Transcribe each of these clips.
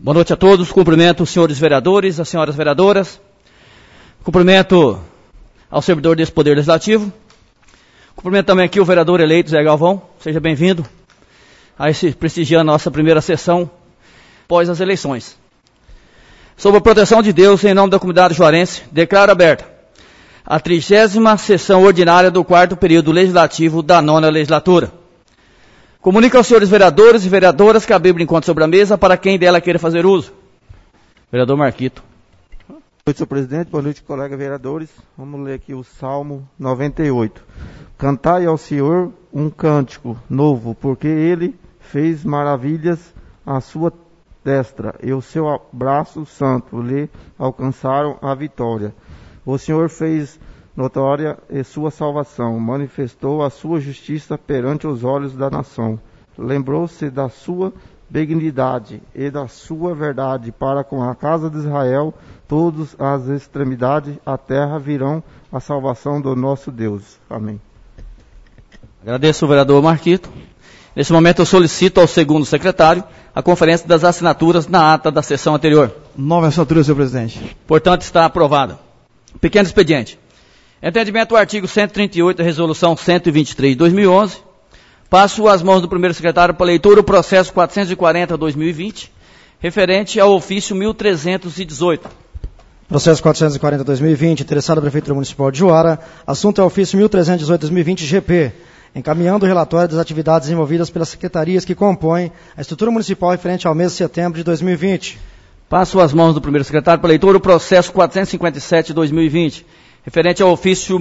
Boa noite a todos. Cumprimento os senhores vereadores, as senhoras vereadoras. Cumprimento ao servidor desse Poder Legislativo. Cumprimento também aqui o vereador eleito, Zé Galvão. Seja bem-vindo a prestigiando a nossa primeira sessão após as eleições. Sob a proteção de Deus, em nome da comunidade juarense, declaro aberta a 30ª sessão ordinária do 4º período legislativo da 9ª legislatura. Comunico aos senhores vereadores e vereadoras que a Bíblia encontra sobre a mesa para quem dela queira fazer uso. Vereador Marquito. Boa noite, senhor presidente. Boa noite, colegas vereadores. Vamos ler aqui o Salmo 98. Cantai ao Senhor um cântico novo, porque Ele fez maravilhas à sua destra, e o seu braço santo lhe alcançaram a vitória. O Senhor fez notória e sua salvação, manifestou a sua justiça perante os olhos da nação. Lembrou-se da sua benignidade e da sua verdade para com a casa de Israel. Todas as extremidades da terra virão a salvação do nosso Deus. Amém. Agradeço ao vereador Marquito. Nesse momento eu solicito ao segundo secretário a conferência das assinaturas na ata da sessão anterior. 9 assinaturas, senhor presidente. Portanto, está aprovada. Pequeno expediente. Entendimento do artigo 138 da Resolução 123 de 2011. Passo às mãos do primeiro secretário para leitura o processo 440/2020, referente ao ofício 1318. Processo 440/2020, interessado à Prefeitura Municipal de Juara. Assunto é o ofício 1318/2020 GP, encaminhando o relatório das atividades desenvolvidas pelas secretarias que compõem a estrutura municipal referente ao mês de setembro de 2020. Passo às mãos do primeiro secretário para leitura o processo 457/2020, referente ao ofício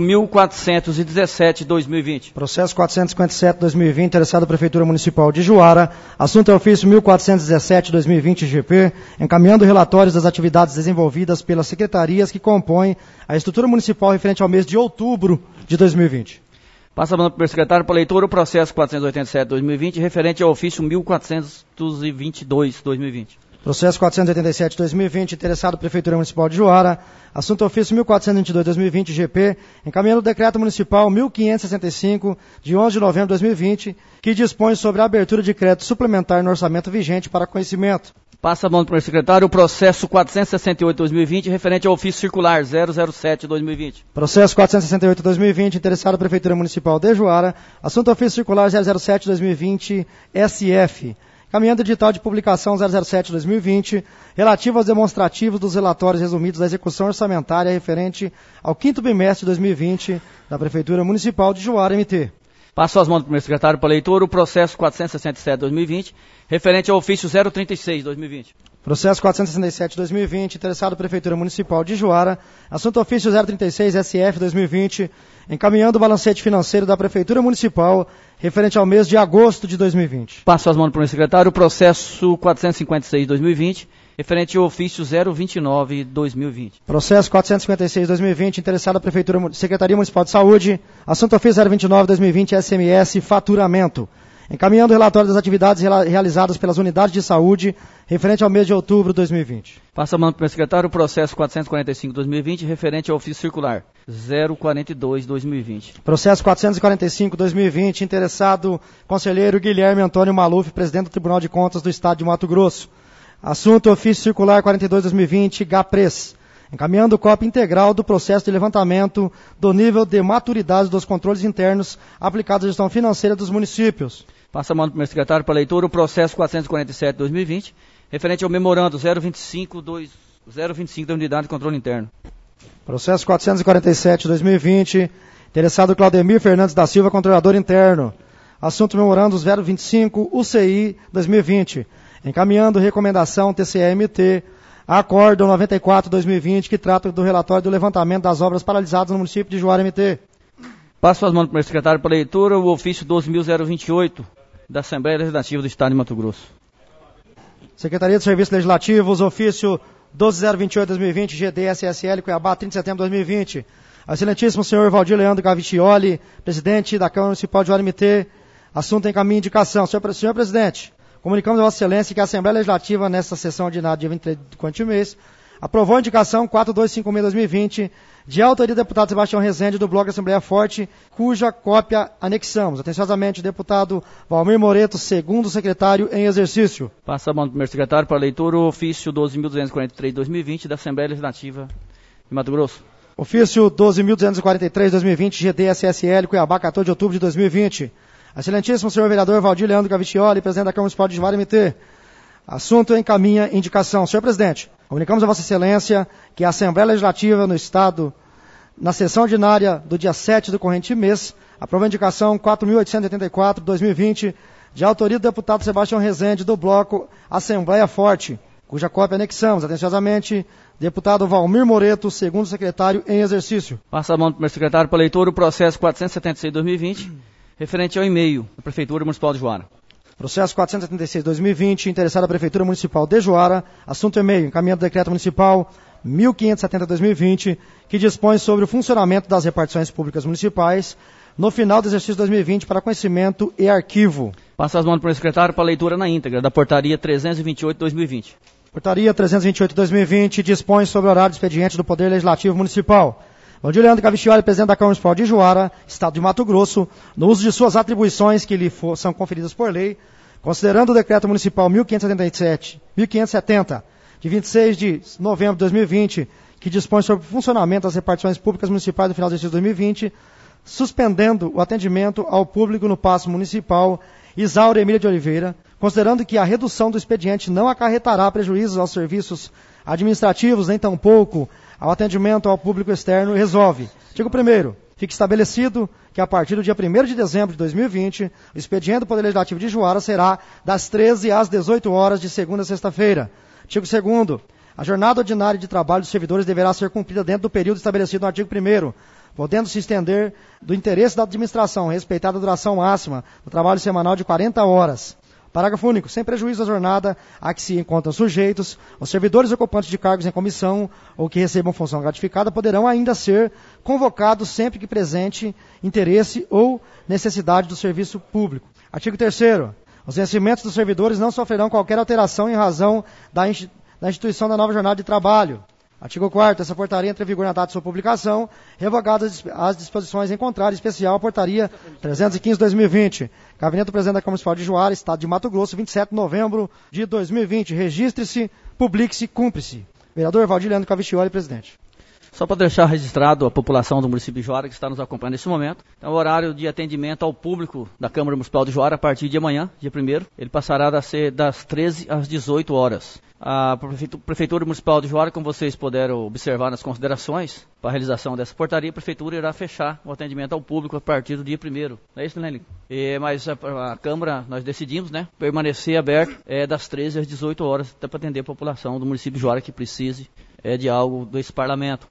1417/2020. Processo 457/2020, interessado à Prefeitura Municipal de Juara. Assunto é o ofício 1417/2020 GP, encaminhando relatórios das atividades desenvolvidas pelas secretarias que compõem a estrutura municipal referente ao mês de outubro de 2020. Passa a mão do primeiro secretário para leitura o processo 487/2020, referente ao ofício 1422/2020. Processo 487/2020, interessado à Prefeitura Municipal de Juara. Assunto ofício 1422/2020 GP, encaminhando o decreto municipal 1565, de 11 de novembro de 2020, que dispõe sobre a abertura de crédito suplementar no orçamento vigente para conhecimento. Passa a mão do primeiro secretário o processo 468/2020, referente ao ofício circular 007/2020. Processo 468/2020, interessado à Prefeitura Municipal de Juara. Assunto ofício circular 007/2020 SF. Caminhando edital de publicação 007/2020, relativo aos demonstrativos dos relatórios resumidos da execução orçamentária referente ao 5º bimestre de 2020 da Prefeitura Municipal de Juara MT. Passo às mãos do primeiro secretário para leitura o processo 467/2020, referente ao ofício 036/2020. Processo 467/2020, interessado à Prefeitura Municipal de Juara. Assunto ofício 036 SF/2020, encaminhando o balancete financeiro da Prefeitura Municipal referente ao mês de agosto de 2020. Passo às mãos do primeiro secretário o processo 456/2020, referente ao ofício 029/2020. Processo 456/2020, interessado à Prefeitura Secretaria Municipal de Saúde. Assunto ofício 029/2020 SMS Faturamento, encaminhando o relatório das atividades realizadas pelas unidades de saúde referente ao mês de outubro de 2020. Passa a mão do primeiro secretário o processo 445/2020, referente ao ofício circular 042/2020. Processo 445/2020, interessado conselheiro Guilherme Antônio Maluf, presidente do Tribunal de Contas do Estado de Mato Grosso. Assunto ofício circular 42/2020 GAPRES, encaminhando cópia integral do processo de levantamento do nível de maturidade dos controles internos aplicados à gestão financeira dos municípios. Passa a mão do primeiro secretário para leitura o processo 447/2020, referente ao memorando 025 da Unidade de Controle Interno. Processo 447/2020, interessado Claudemir Fernandes da Silva, controlador interno. Assunto memorando 025 UCI 2020, encaminhando recomendação TCE-MT a Acórdão 94/2020, que trata do relatório do levantamento das obras paralisadas no município de Juara MT. Passo as mãos do primeiro secretário para leitura o ofício 12.028 da Assembleia Legislativa do Estado de Mato Grosso. Secretaria de Serviços Legislativos, ofício 12.028/2020, GDSSL, Cuiabá, 30 de setembro de 2020. Excelentíssimo senhor Valdir Leandro Gavitioli, presidente da Câmara Municipal de Juara MT. Assunto em caminho de indicação. Senhor presidente, comunicamos a Vossa Excelência que a Assembleia Legislativa, nesta sessão ordinária, dia 23 do corrente mês, aprovou a indicação 4256-2020, de autoria do deputado Sebastião Rezende, do Bloco Assembleia Forte, cuja cópia anexamos. Atenciosamente, deputado Valmir Moreto, segundo secretário em exercício. Passa a mão do primeiro secretário para a leitura o ofício 12.243-2020 da Assembleia Legislativa de Mato Grosso. Ofício 12.243-2020, GDSSL, Cuiabá, 14 de outubro de 2020. Excelentíssimo senhor vereador Valdir Leandro Cavicchioli, presidente da Câmara Municipal de Juara MT. Assunto encaminha indicação. Senhor presidente, comunicamos a Vossa Excelência que a Assembleia Legislativa no Estado, na sessão ordinária do dia 7 do corrente mês, aprovou a indicação 4.884-2020, de autoria do deputado Sebastião Rezende, do Bloco Assembleia Forte, cuja cópia anexamos. Atenciosamente, deputado Valmir Moreto, segundo secretário em exercício. Passa a mão do primeiro secretário para a leitura o processo 476-2020, referente ao e-mail da Prefeitura Municipal de Juara. Processo 476-2020, interessado à Prefeitura Municipal de Juara, assunto e-mail, encaminhado do Decreto Municipal 1570-2020, que dispõe sobre o funcionamento das repartições públicas municipais no final do exercício 2020 para conhecimento e arquivo. Passa as mãos para o secretário para a leitura na íntegra da Portaria 328-2020. Portaria 328-2020 dispõe sobre o horário de expediente do Poder Legislativo Municipal. Valdir Leandro Cavicchioli, presidente da Câmara Municipal de Juara, Estado de Mato Grosso, no uso de suas atribuições que lhe são conferidas por lei, considerando o Decreto Municipal 1570, de 26 de novembro de 2020, que dispõe sobre o funcionamento das repartições públicas municipais no final do exercício 2020, suspendendo o atendimento ao público no Paço Municipal Isaura Emília de Oliveira, considerando que a redução do expediente não acarretará prejuízos aos serviços administrativos, nem tampouco ao atendimento ao público externo, resolve. Artigo 1º. Fique estabelecido que a partir do dia 1º de dezembro de 2020, o expediente do Poder Legislativo de Juara será das 13 às 18 horas de segunda a sexta-feira. Artigo 2º. A jornada ordinária de trabalho dos servidores deverá ser cumprida dentro do período estabelecido no artigo 1º, podendo se estender do interesse da administração, respeitada a duração máxima do trabalho semanal de 40 horas. Parágrafo único. Sem prejuízo da jornada a que se encontram sujeitos, os servidores ocupantes de cargos em comissão ou que recebam função gratificada poderão ainda ser convocados sempre que presente interesse ou necessidade do serviço público. Artigo 3º. Os vencimentos dos servidores não sofrerão qualquer alteração em razão da instituição da nova jornada de trabalho. Artigo 4º. Essa portaria entra em vigor na data de sua publicação, revogadas as disposições em contrário especial à portaria 315/2020. Gabinete do Presidente da Câmara Municipal de Juara, Estado de Mato Grosso, 27 de novembro de 2020. Registre-se, publique-se, cumpre-se. Vereador Valdir Leandro Cavicchioli, presidente. Só para deixar registrado a população do município de Juara que está nos acompanhando nesse momento. Então, o horário de atendimento ao público da Câmara Municipal de Juara, a partir de amanhã, dia 1º, ele passará a ser das 13 às 18 horas. A Prefeitura Municipal de Juara, como vocês puderam observar nas considerações, para a realização dessa portaria, a Prefeitura irá fechar o atendimento ao público a partir do dia 1º. Não é isso, Nelly? Mas a Câmara, nós decidimos, permanecer aberto das 13 às 18 horas, até para atender a população do município de Juara que precise de algo desse parlamento.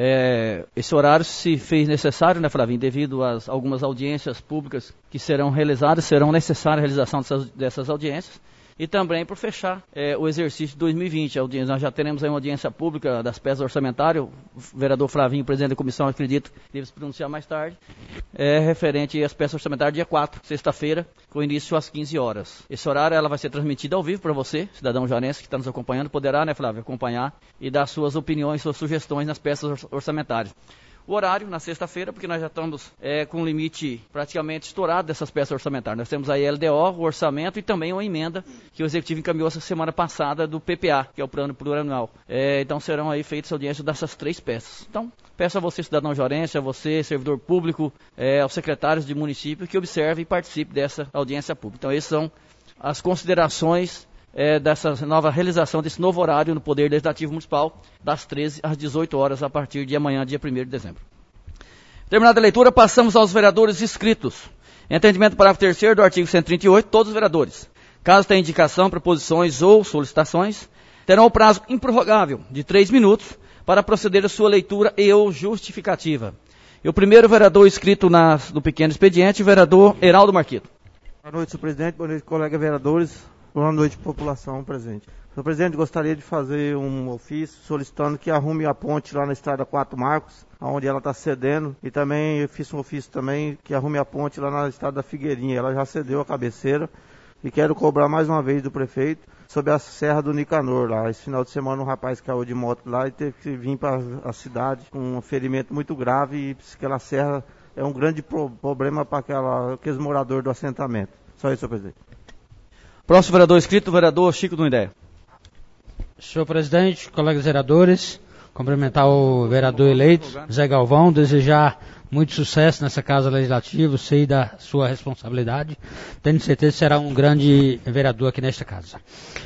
Esse horário se fez necessário, Flavinho, devido a algumas audiências públicas que serão realizadas, serão necessárias a realização dessas audiências, e também por fechar o exercício de 2020. Nós já teremos aí uma audiência pública das peças orçamentárias, o vereador Flavinho, presidente da comissão, acredito, deve se pronunciar mais tarde, referente às peças orçamentárias, dia 4, sexta-feira, com início às 15 horas. Esse horário ela vai ser transmitida ao vivo para você, cidadão juarense que está nos acompanhando, poderá, Flávio, acompanhar e dar suas opiniões, suas sugestões nas peças orçamentárias. O horário, na sexta-feira, porque nós já estamos com um limite praticamente estourado dessas peças orçamentárias. Nós temos aí a LDO, o orçamento e também uma emenda que o Executivo encaminhou essa semana passada do PPA, que é o Plano Plurianual. Então serão aí feitas audiências dessas 3 peças. Então, peço a você, cidadão juarense, a você, servidor público, aos secretários de município, que observe e participe dessa audiência pública. Então, essas são as considerações dessa nova realização desse novo horário no Poder Legislativo Municipal, das 13 às 18 horas, a partir de amanhã, dia 1º de dezembro. Terminada a leitura, passamos aos vereadores inscritos. Em atendimento ao parágrafo 3º do artigo 138, todos os vereadores, caso tenha indicação, proposições ou solicitações, terão o prazo improrrogável de 3 minutos para proceder a sua leitura e ou justificativa. E o primeiro vereador inscrito no pequeno expediente, o vereador Heraldo Marquito. Boa noite, senhor presidente. Boa noite, colegas vereadores. Boa noite, população presente. Senhor presidente, gostaria de fazer um ofício solicitando que arrume a ponte lá na estrada 4 Marcos, onde ela está cedendo. E também eu fiz um ofício também que arrume a ponte lá na estrada da Figueirinha. Ela já cedeu a cabeceira. E quero cobrar mais uma vez do prefeito sobre a Serra do Nicanor lá. Esse final de semana um rapaz caiu de moto lá e teve que vir para a cidade com um ferimento muito grave, e aquela serra é um grande problema para aqueles moradores do assentamento. Só isso, senhor presidente. Próximo vereador inscrito, o vereador Chico do Ideia. Senhor presidente, colegas vereadores, cumprimentar o vereador eleito, Zé Galvão, desejar muito sucesso nessa casa legislativa, sei da sua responsabilidade, tenho certeza que será um grande vereador aqui nesta casa.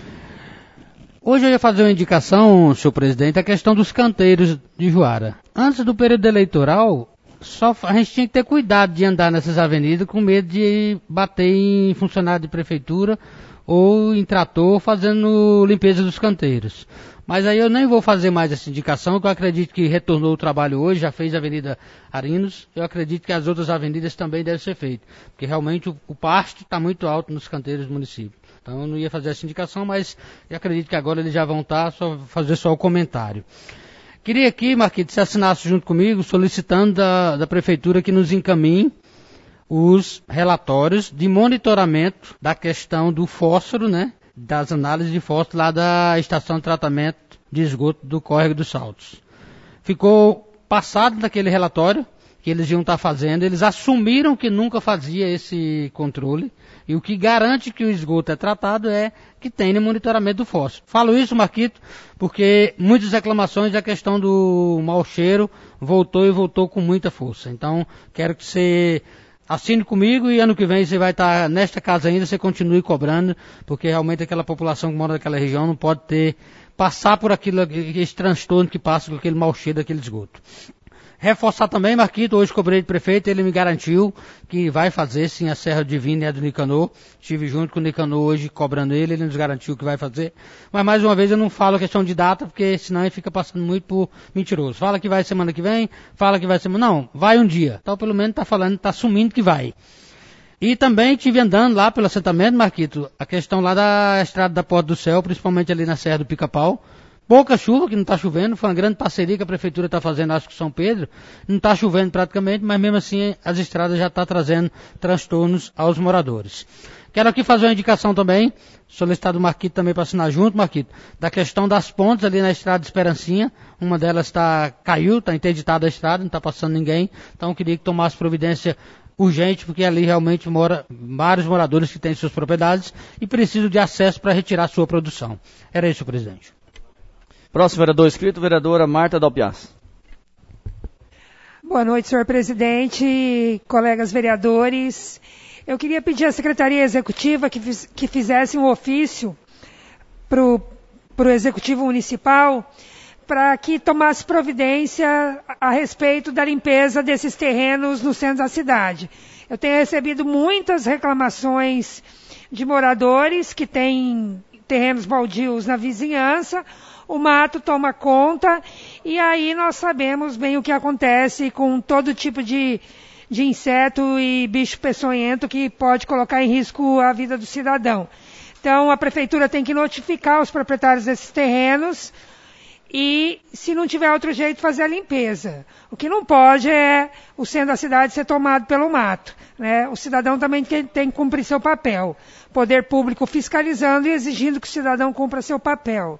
Hoje eu ia fazer uma indicação, senhor presidente, a questão dos canteiros de Juara. Antes do período eleitoral, a gente tinha que ter cuidado de andar nessas avenidas com medo de bater em funcionário de prefeitura ou em trator fazendo limpeza dos canteiros. Mas aí eu nem vou fazer mais essa indicação, que eu acredito que retornou o trabalho hoje, já fez a Avenida Arinos, eu acredito que as outras avenidas também devem ser feitas, porque realmente o pasto está muito alto nos canteiros do município. Então eu não ia fazer essa indicação, mas eu acredito que agora eles já vão estar, fazer só o comentário. Queria aqui, Marquito, que você assinasse junto comigo, solicitando da Prefeitura que nos encaminhe os relatórios de monitoramento da questão do fósforo, né? Das análises de fósforo lá da estação de tratamento de esgoto do Córrego dos Saltos. Ficou passado daquele relatório que eles iam estar fazendo, eles assumiram que nunca fazia esse controle, e o que garante que o esgoto é tratado é que tem no monitoramento do fósforo. Falo isso, Marquito, porque muitas reclamações da questão do mau cheiro voltou com muita força. Então, quero que você assine comigo e ano que vem você vai estar nesta casa ainda, você continue cobrando, porque realmente aquela população que mora naquela região não pode passar por esse transtorno que passa com aquele mau cheiro daquele esgoto. Reforçar também, Marquito, hoje cobrei de prefeito, ele me garantiu que vai fazer sim a Serra Divina e a do Nicanor. Estive junto com o Nicanor hoje cobrando ele nos garantiu que vai fazer. Mas mais uma vez eu não falo a questão de data, porque senão ele fica passando muito por mentiroso. Fala que vai semana que vem, fala que vai semana... Não, vai um dia. Então pelo menos está assumindo que vai. E também estive andando lá pelo assentamento, Marquito, a questão lá da estrada da Porta do Céu, principalmente ali na Serra do Pica-Pau. Pouca chuva, que não está chovendo, foi uma grande parceria que a prefeitura está fazendo, acho que São Pedro, não está chovendo praticamente, mas mesmo assim as estradas já estão trazendo transtornos aos moradores. Quero aqui fazer uma indicação também, solicitado o Marquito também para assinar junto, Marquito, da questão das pontes ali na estrada de Esperancinha, uma delas caiu, está interditada a estrada, não está passando ninguém, então eu queria que tomasse providência urgente, porque ali realmente mora vários moradores que têm suas propriedades e precisam de acesso para retirar sua produção. Era isso, presidente. Próximo vereador inscrito, vereadora Marta Dalpiaz. Boa noite, senhor presidente, colegas vereadores. Eu queria pedir à Secretaria Executiva que fizesse um ofício para o Executivo Municipal para que tomasse providência a respeito da limpeza desses terrenos no centro da cidade. Eu tenho recebido muitas reclamações de moradores que têm terrenos baldios na vizinhança. O mato toma conta e aí nós sabemos bem o que acontece com todo tipo de inseto e bicho peçonhento que pode colocar em risco a vida do cidadão. Então a prefeitura tem que notificar os proprietários desses terrenos e, se não tiver outro jeito, fazer a limpeza. O que não pode é o centro da cidade ser tomado pelo mato, né? O cidadão também tem que cumprir seu papel. Poder público fiscalizando e exigindo que o cidadão cumpra seu papel.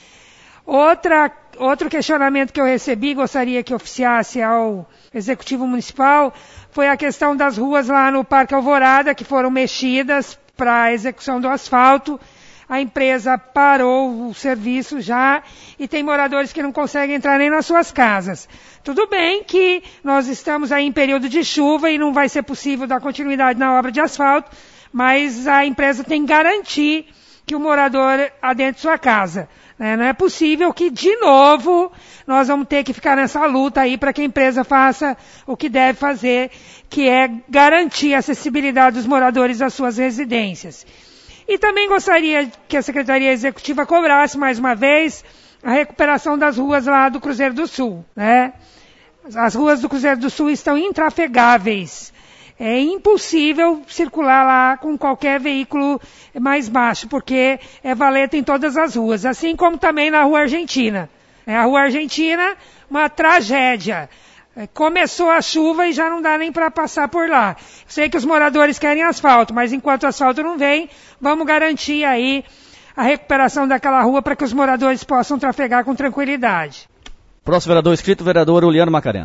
Outro questionamento que eu recebi, gostaria que oficiasse ao Executivo Municipal, foi a questão das ruas lá no Parque Alvorada, que foram mexidas para a execução do asfalto. A empresa parou o serviço já e tem moradores que não conseguem entrar nem nas suas casas. Tudo bem que nós estamos aí em período de chuva e não vai ser possível dar continuidade na obra de asfalto, mas a empresa tem que garantir que o morador adentre sua casa. Não é possível que, de novo, nós vamos ter que ficar nessa luta aí para que a empresa faça o que deve fazer, que é garantir a acessibilidade dos moradores às suas residências. E também gostaria que a Secretaria Executiva cobrasse, mais uma vez, a recuperação das ruas lá do Cruzeiro do Sul, né? As ruas do Cruzeiro do Sul estão intrafegáveis. É impossível circular lá com qualquer veículo mais baixo, porque é valeta em todas as ruas, assim como também na Rua Argentina. A Rua Argentina, uma tragédia. Começou a chuva e já não dá nem para passar por lá. Sei que os moradores querem asfalto, mas enquanto o asfalto não vem, vamos garantir aí a recuperação daquela rua para que os moradores possam trafegar com tranquilidade. Próximo vereador inscrito, vereador Uliano Macarena.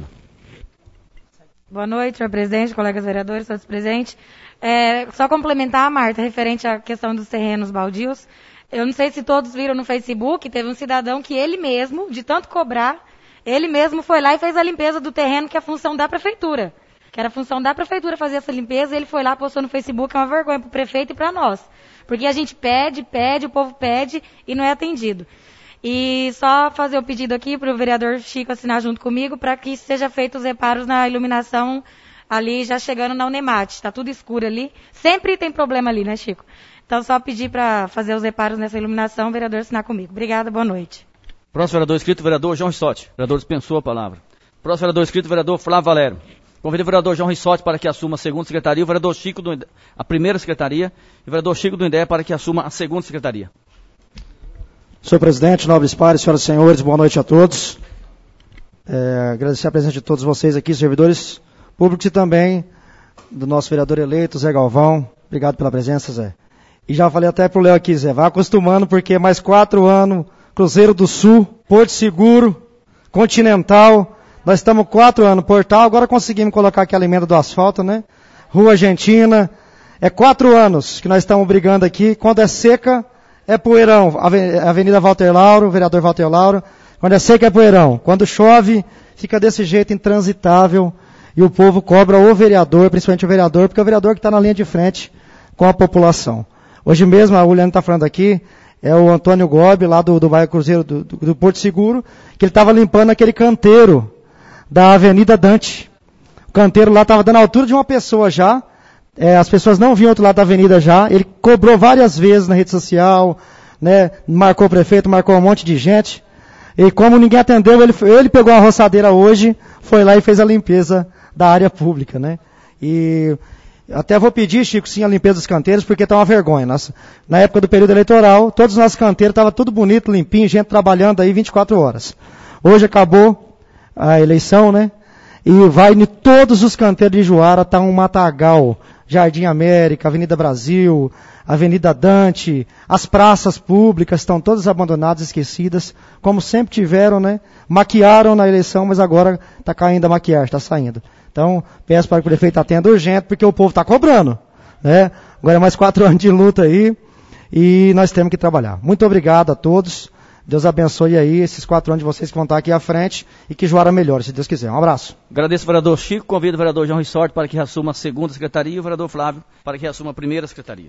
Boa noite, senhor presidente, colegas vereadores, todos presentes. Só complementar, Marta, referente à questão dos terrenos baldios. Eu não sei se todos viram no Facebook, teve um cidadão que ele mesmo, de tanto cobrar, ele mesmo foi lá e fez a limpeza do terreno, que é a função da prefeitura. Que era a função da prefeitura fazer essa limpeza, ele foi lá, postou no Facebook, é uma vergonha para o prefeito e para nós. Porque a gente pede, o povo pede e não é atendido. E só fazer o pedido aqui para o vereador Chico assinar junto comigo para que seja feito os reparos na iluminação ali, já chegando na Unemate. Está tudo escuro ali. Sempre tem problema ali, né, Chico? Então só pedir para fazer os reparos nessa iluminação, o vereador assinar comigo. Obrigada, boa noite. Próximo vereador inscrito, vereador João Rissotti. O vereador dispensou a palavra. Próximo vereador inscrito, vereador Flávio Valério. Convido o vereador João Rissotti para que assuma a segunda secretaria, o vereador Chico a primeira secretaria e o vereador Chico do INDE para que assuma a segunda secretaria. Senhor presidente, nobres pares, senhoras e senhores, boa noite a todos. Agradecer a presença de todos vocês aqui, servidores públicos e também do nosso vereador eleito, Zé Galvão. Obrigado pela presença, Zé. E já falei até pro Léo aqui, Zé, vai acostumando porque mais 4 anos, Cruzeiro do Sul, Porto Seguro, Continental, nós estamos 4 anos, Portal, agora conseguimos colocar aquela emenda do asfalto, né? Rua Argentina, 4 anos que nós estamos brigando aqui, quando é seca, é poeirão, Avenida Walter Lauro, vereador Walter Lauro, quando é seca é poeirão, quando chove, fica desse jeito intransitável, e o povo cobra o vereador, principalmente o vereador, porque é o vereador que está na linha de frente com a população. Hoje mesmo, a Uliana está falando aqui, é o Antônio Gobi, lá do bairro Cruzeiro do Porto Seguro, que ele estava limpando aquele canteiro da Avenida Dante. O canteiro lá estava dando a altura de uma pessoa já, as pessoas não vinham do outro lado da avenida já, ele cobrou várias vezes na rede social, né, marcou o prefeito, marcou um monte de gente, e como ninguém atendeu, ele pegou a roçadeira hoje, foi lá e fez a limpeza da área pública, né, e até vou pedir, Chico, sim, a limpeza dos canteiros, porque está uma vergonha. Na época do período eleitoral, todos os nossos canteiros estavam tudo bonito, limpinho, gente trabalhando aí 24 horas. Hoje acabou a eleição, né? E vai em todos os canteiros de Juara, está um matagal. Jardim América, Avenida Brasil, Avenida Dante, as praças públicas estão todas abandonadas, esquecidas, como sempre tiveram, né? Maquiaram na eleição, mas agora está caindo a maquiagem, está saindo. Então, peço para que o prefeito atenda urgente, porque o povo está cobrando, né? Agora é mais 4 anos de luta aí, e nós temos que trabalhar. Muito obrigado a todos, Deus abençoe aí esses 4 anos de vocês que vão estar aqui à frente, e que Juara melhore, se Deus quiser. Um abraço. Agradeço ao vereador Chico, convido o vereador João Rissotti para que assuma a segunda secretaria, e o vereador Flávio para que assuma a primeira secretaria.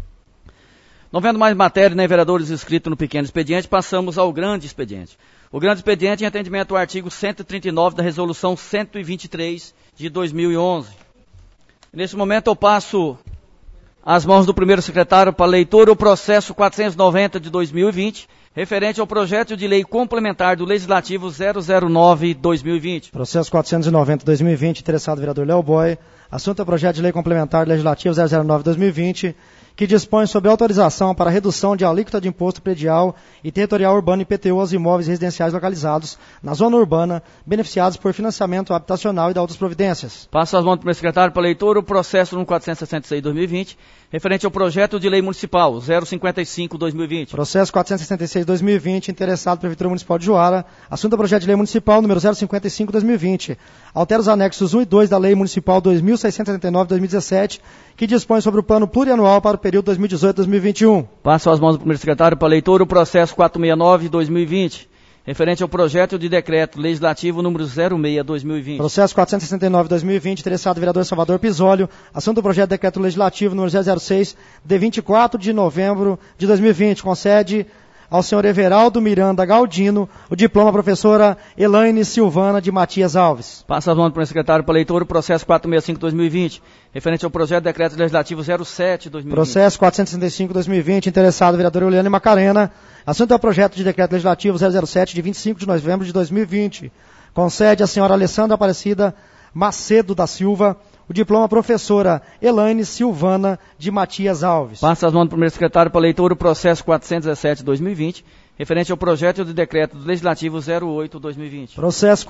Não vendo mais matéria nem vereadores inscritos no pequeno expediente, passamos ao grande expediente. O grande expediente em atendimento ao artigo 139 da Resolução 123 de 2011. Nesse momento eu passo às mãos do primeiro secretário para leitura o processo 490 de 2020, referente ao projeto de lei complementar do Legislativo 009-2020. Processo 490-2020, interessado vereador Léo Boy. Assunto é o projeto de lei complementar do Legislativo 009-2020, que dispõe sobre autorização para redução de alíquota de imposto predial e territorial urbano IPTU aos imóveis residenciais localizados na zona urbana, beneficiados por financiamento habitacional e da outras providências. Passo às mãos do primeiro secretário para leitura o processo número 466-2020, referente ao projeto de lei municipal 055-2020. Processo 466-2020, interessado Prefeitura Municipal de Juara. Assunto é o projeto de lei municipal número 055-2020. Altera os anexos 1 e 2 da Lei Municipal 2679-2017, que dispõe sobre o plano plurianual para o período 2018-2021. Passo às mãos do primeiro secretário para leitura o processo 469-2020, referente ao projeto de decreto legislativo número 06-2020. Processo 469-2020, interessado vereador Salvador Pisólio. Assunto do projeto de decreto legislativo número 006, de 24 de novembro de 2020. Concede ao senhor Everaldo Miranda Galdino o diploma professora Elaine Silvana de Matias Alves. Passa as mãos para o secretário para leitura o processo 465-2020, referente ao projeto de decreto legislativo 07-2020. Processo 465-2020, interessado vereador Uliane Macarena. Assunto é o projeto de decreto legislativo 007 de 25 de novembro de 2020. Concede à senhora Alessandra Aparecida Macedo da Silva o diploma professora Elaine Silvana de Matias Alves. Passa as mãos do primeiro secretário para leitura o processo 417-2020, referente ao projeto de decreto do Legislativo 08/2020. Processo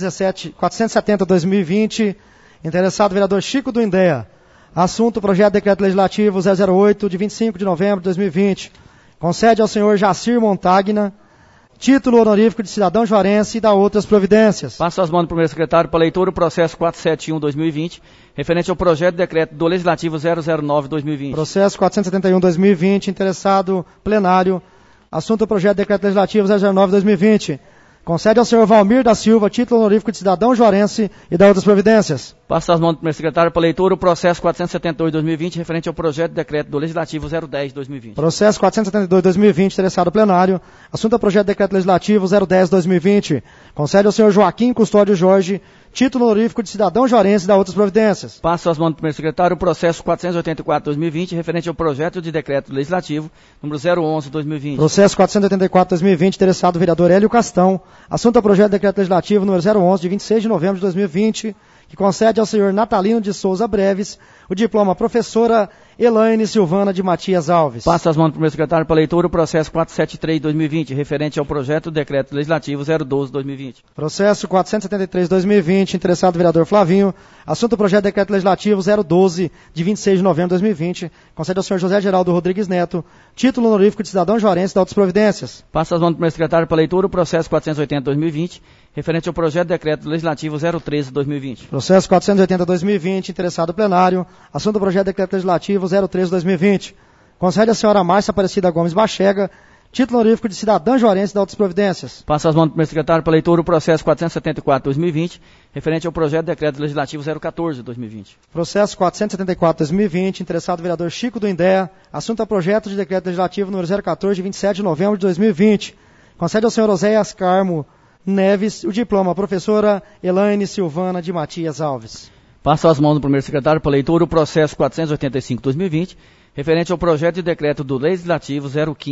470/2020, interessado vereador Chico do Indéia. Assunto, projeto de decreto legislativo 008, de 25 de novembro de 2020. Concede ao senhor Jacir Montagna título honorífico de cidadão juarense e dá outras providências. Passo as mãos do primeiro secretário para leitura o processo 471/2020, referente ao projeto de decreto do Legislativo 009/2020. Processo 471/2020, interessado plenário. Assunto, projeto de decreto legislativo 009/2020. Concede ao senhor Valmir da Silva título honorífico de cidadão juarense e dá outras providências. Passo as mãos do primeiro secretário para leitura o processo 472/2020, referente ao projeto de decreto do Legislativo 010/2020. Processo 472/2020, interessado plenário. Assunto, projeto de decreto legislativo 010/2020. Concede ao senhor Joaquim Custódio Jorge título honorífico de cidadão juarense e dá outras providências. Passo as mãos do primeiro secretário o processo 484/2020, referente ao projeto de decreto legislativo número 011/2020. Processo 484/2020, interessado vereador Hélio Castão. Assunto, projeto de decreto legislativo número 011, de 26 de novembro de 2020, que concede ao senhor Natalino de Souza Breves o diploma professora Elaine Silvana de Matias Alves. Passo as mãos do primeiro secretário para leitura o processo 473/2020, referente ao projeto do decreto legislativo 012/2020. Processo 473/2020, interessado vereador Flavinho. Assunto, projeto de decreto legislativo 012, de 26 de novembro de 2020, concede ao senhor José Geraldo Rodrigues Neto título honorífico de cidadão juarense e dá outras providências. Passo as mãos do primeiro secretário para leitura o processo 480/2020, referente ao projeto de decreto legislativo 013/2020. Processo 480/2020, interessado plenário. Assunto, projeto de decreto legislativo 013/2020. Concede à senhora Márcia Aparecida Gomes Bachega título honorífico de cidadã juarense e dá outras providências. Passo as mãos do primeiro secretário para leitura o processo 474/2020, referente ao projeto de decreto legislativo 014/2020. Processo 474/2020, interessado vereador Chico do Indéia. Assunto, projeto de decreto legislativo número 014, de 27 de novembro de 2020. Concede ao senhor Oséias Carmo Neves o diploma professora Elaine Silvana de Matias Alves. Passo as mãos do primeiro secretário para leitura o processo 485/2020, referente ao projeto de decreto do Legislativo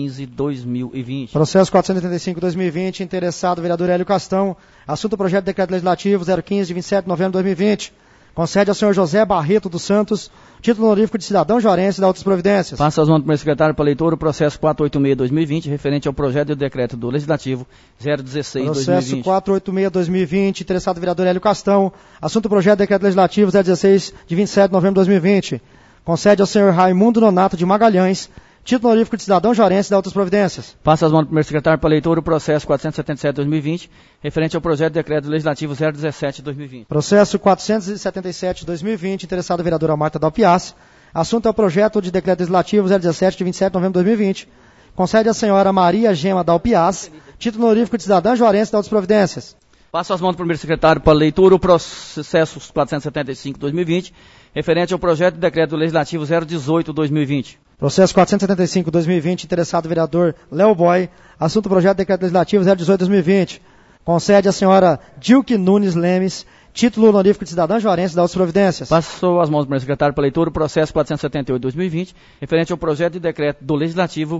015/2020. Processo 485/2020, interessado vereador Hélio Castão. Assunto, projeto de decreto legislativo 015, de 27 de novembro de 2020. Concede ao senhor José Barreto dos Santos título honorífico de cidadão juarense e dá outras providências. Passo as mãos do primeiro secretário para leitura o processo 486/2020, referente ao projeto de decreto do Legislativo 016/2020. Processo 486/2020, interessado vereador Hélio Castão. Assunto, projeto de decreto legislativo 016, de 27 de novembro de 2020. Concede ao senhor Raimundo Nonato de Magalhães título honorífico de cidadão juarense e dá outras providências. Passo as mãos do primeiro secretário para leitura o processo 477/2020, referente ao projeto de decreto legislativo 017/2020. Processo 477/2020, interessado vereadora Marta Dalpiaz. Assunto, é o projeto de decreto legislativo 017, de 27 de novembro de 2020. Concede à senhora Maria Gema Dalpiaz título honorífico de cidadã juarense e dá outras providências. Passo as mãos do primeiro secretário para leitura o processo 475/2020, referente ao projeto de decreto legislativo 018/2020. Processo 475/2020, interessado vereador Léo Boy. Assunto, projeto de decreto legislativo 018/2020. Concede à senhora Dilke Nunes Lemes título honorífico de cidadã juarense e dá outras providências. Passo as mãos do primeiro secretário para leitura o processo 478/2020, referente ao projeto de decreto do Legislativo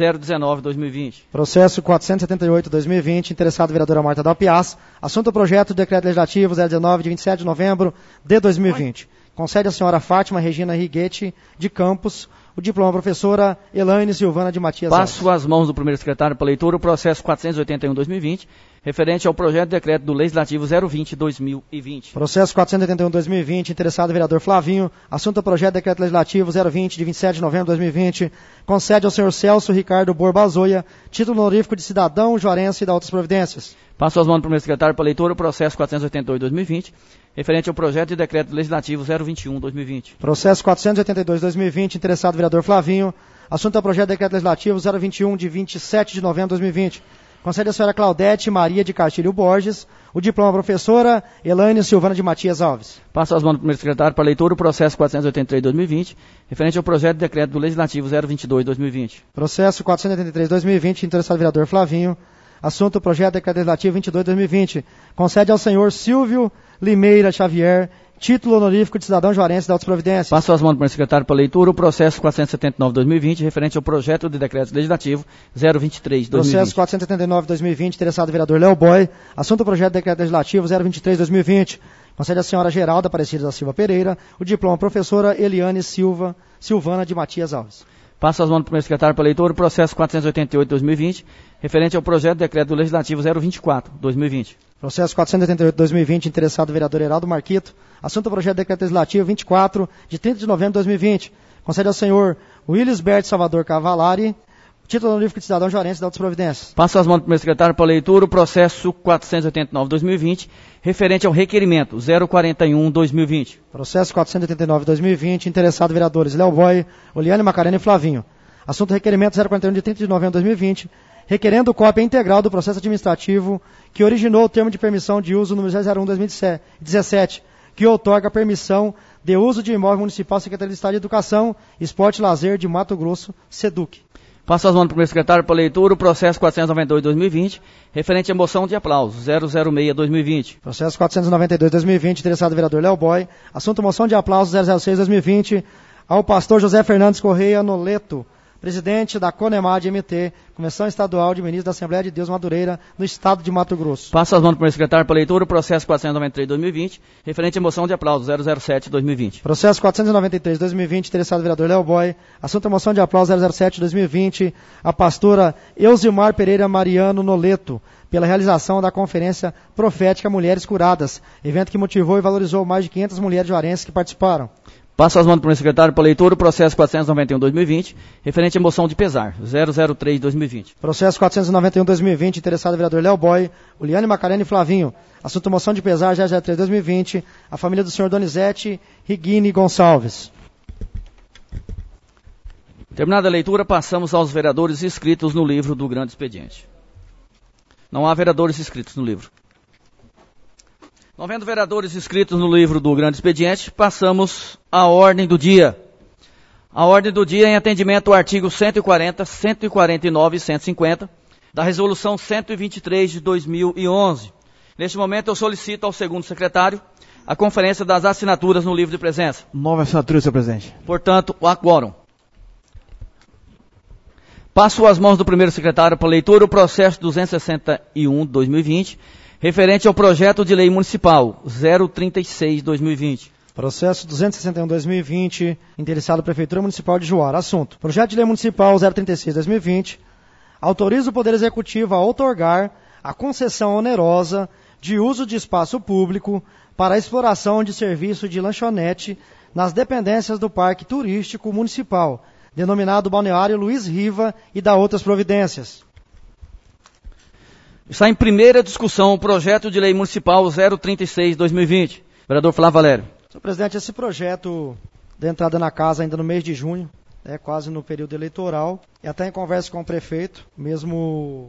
019/2020. Processo 478/2020, interessado vereadora Marta Dalpiaz. Assunto, projeto de decreto legislativo 019, de 27 de novembro de 2020. Concede à senhora Fátima Regina Riguete de Campos o diploma professora Elaine Silvana de Matias Alves. Passo as mãos do primeiro secretário para leitura o processo 481/2020, referente ao projeto de decreto do Legislativo 020/2020. Processo 481/2020, interessado vereador Flavinho. Assunto, projeto de decreto legislativo 020, de 27 de novembro de 2020. Concede ao senhor Celso Ricardo Borbazoia título honorífico de cidadão juarense e dá outras providências. Passo as mãos do primeiro secretário para leitura o processo 482/2020, referente ao projeto de decreto legislativo 021/2020. Processo 482/2020, interessado vereador Flavinho. Assunto, é projeto de decreto legislativo 021, de 27 de novembro de 2020. Concede à senhora Claudete Maria de Castilho Borges o diploma professora Elaine Silvana de Matias Alves. Passo as mãos do primeiro secretário para leitura o processo 483/2020, referente ao projeto de decreto do Legislativo 022/2020. Processo 483/2020, interessado vereador Flavinho. Assunto, projeto de decreto legislativo 22/2020. Concede ao senhor Silvio Limeira Xavier título honorífico de cidadão juarense e dá outras providências. Passo as mãos do primeiro secretário para leitura o processo 479/2020, referente ao projeto de decreto legislativo 023/2020. Processo 479/2020, interessado vereador Léo Boy. Assunto, projeto de decreto legislativo 023/2020. Concede à senhora Geralda Aparecida da Silva Pereira o diploma professora Eliane Silvana de Matias Alves. Passo as mãos do primeiro secretário para leitura o processo 488-2020, referente ao projeto de decreto legislativo 024-2020. Processo 488-2020, interessado vereador Heraldo Marquito. Assunto projeto de decreto legislativo 24, de 30 de novembro de 2020. Concede ao senhor Willisberto Salvador Cavalari, título honorífico de cidadão juarense da outras providências. Passo as mãos do primeiro secretário para leitura o processo 489-2020, referente ao requerimento 041-2020. Processo 489-2020, interessado vereadores Léo Boy, Oliane Macarena e Flavinho. Assunto requerimento 041 de 30 de novembro de 2020, requerendo cópia integral do processo administrativo que originou o termo de permissão de uso número 001-2017, que outorga a permissão de uso de imóvel municipal Secretaria de Estado de Educação, Esporte e Lazer de Mato Grosso, SEDUC. Passo as mãos do primeiro secretário para leitura o processo 492-2020, referente à moção de aplauso 006-2020. Processo 492-2020, interessado vereador Léo Boy. Assunto moção de aplauso 006-2020 ao pastor José Fernandes Correia Noleto, presidente da CONEMAD-MT, Convenção Estadual de Ministros da Assembleia de Deus Madureira, no estado de Mato Grosso. Passo as mãos do primeiro secretário para leitura o processo 493-2020, referente à moção de aplauso 007-2020. Processo 493-2020, interessado vereador Léo Boy. Assunto moção de aplauso 007-2020, a pastora Elzimar Pereira Mariano Noleto, pela realização da Conferência Profética Mulheres Curadas, evento que motivou e valorizou mais de 500 mulheres juarenses que participaram. Passo as mãos do primeiro secretário para leitura o processo 491-2020, referente à moção de pesar 003-2020. Processo 491-2020, interessado vereador Léo Boy, Oliane Macarena e Flavinho. Assunto moção de pesar 003-2020, a família do senhor Donizete Rigini Gonçalves. Terminada a leitura, passamos aos vereadores inscritos no livro do grande expediente. Não há vereadores inscritos no livro. Não havendo vereadores inscritos no livro do grande expediente, passamos à ordem do dia. A ordem do dia em atendimento ao artigo 140, 149 e 150 da resolução 123 de 2011. Neste momento eu solicito ao segundo secretário a conferência das assinaturas no livro de presença. 9 assinaturas, senhor presidente. Portanto, há quórum. Passo às mãos do primeiro secretário para leitura o processo 261-2020, referente ao projeto de lei municipal 036-2020. Processo 261-2020, interessado à Prefeitura Municipal de Juara. Assunto: projeto de lei municipal 036-2020 autoriza o Poder Executivo a outorgar a concessão onerosa de uso de espaço público para a exploração de serviço de lanchonete nas dependências do Parque Turístico Municipal, denominado Balneário Luiz Riva, e da outras providências. Está em primeira discussão o projeto de lei municipal 036-2020. Vereador Flávio Valério. Senhor presidente, esse projeto de entrada na casa ainda no mês de junho, quase no período eleitoral, e até em conversa com o prefeito, mesmo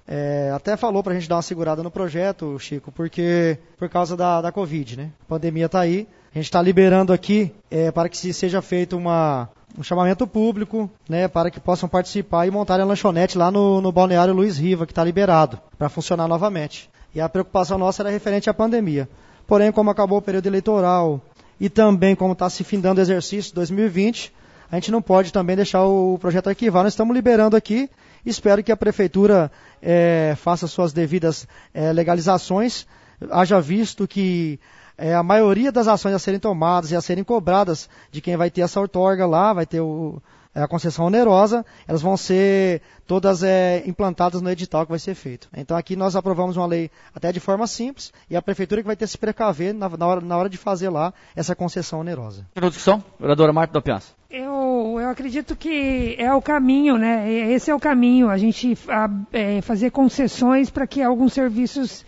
até falou para a gente dar uma segurada no projeto, Chico, porque por causa da Covid, né? A pandemia está aí, a gente está liberando aqui para que seja feito um chamamento público, né, para que possam participar e montarem a lanchonete lá no Balneário Luiz Riva, que está liberado para funcionar novamente. E a preocupação nossa era referente à pandemia. Porém, como acabou o período eleitoral e também como está se findando o exercício 2020, a gente não pode também deixar o projeto arquivado. Nós estamos liberando aqui. Espero que a Prefeitura faça suas devidas legalizações, haja visto que a maioria das ações a serem tomadas e a serem cobradas de quem vai ter essa outorga lá, vai ter a concessão onerosa, elas vão ser todas implantadas no edital que vai ser feito. Então aqui nós aprovamos uma lei até de forma simples e a Prefeitura que vai ter que se precaver na hora de fazer lá essa concessão onerosa. Discussão, vereadora Marta da Piazza. Eu acredito que é o caminho, né? Esse é o caminho, a gente fazer concessões para que alguns serviços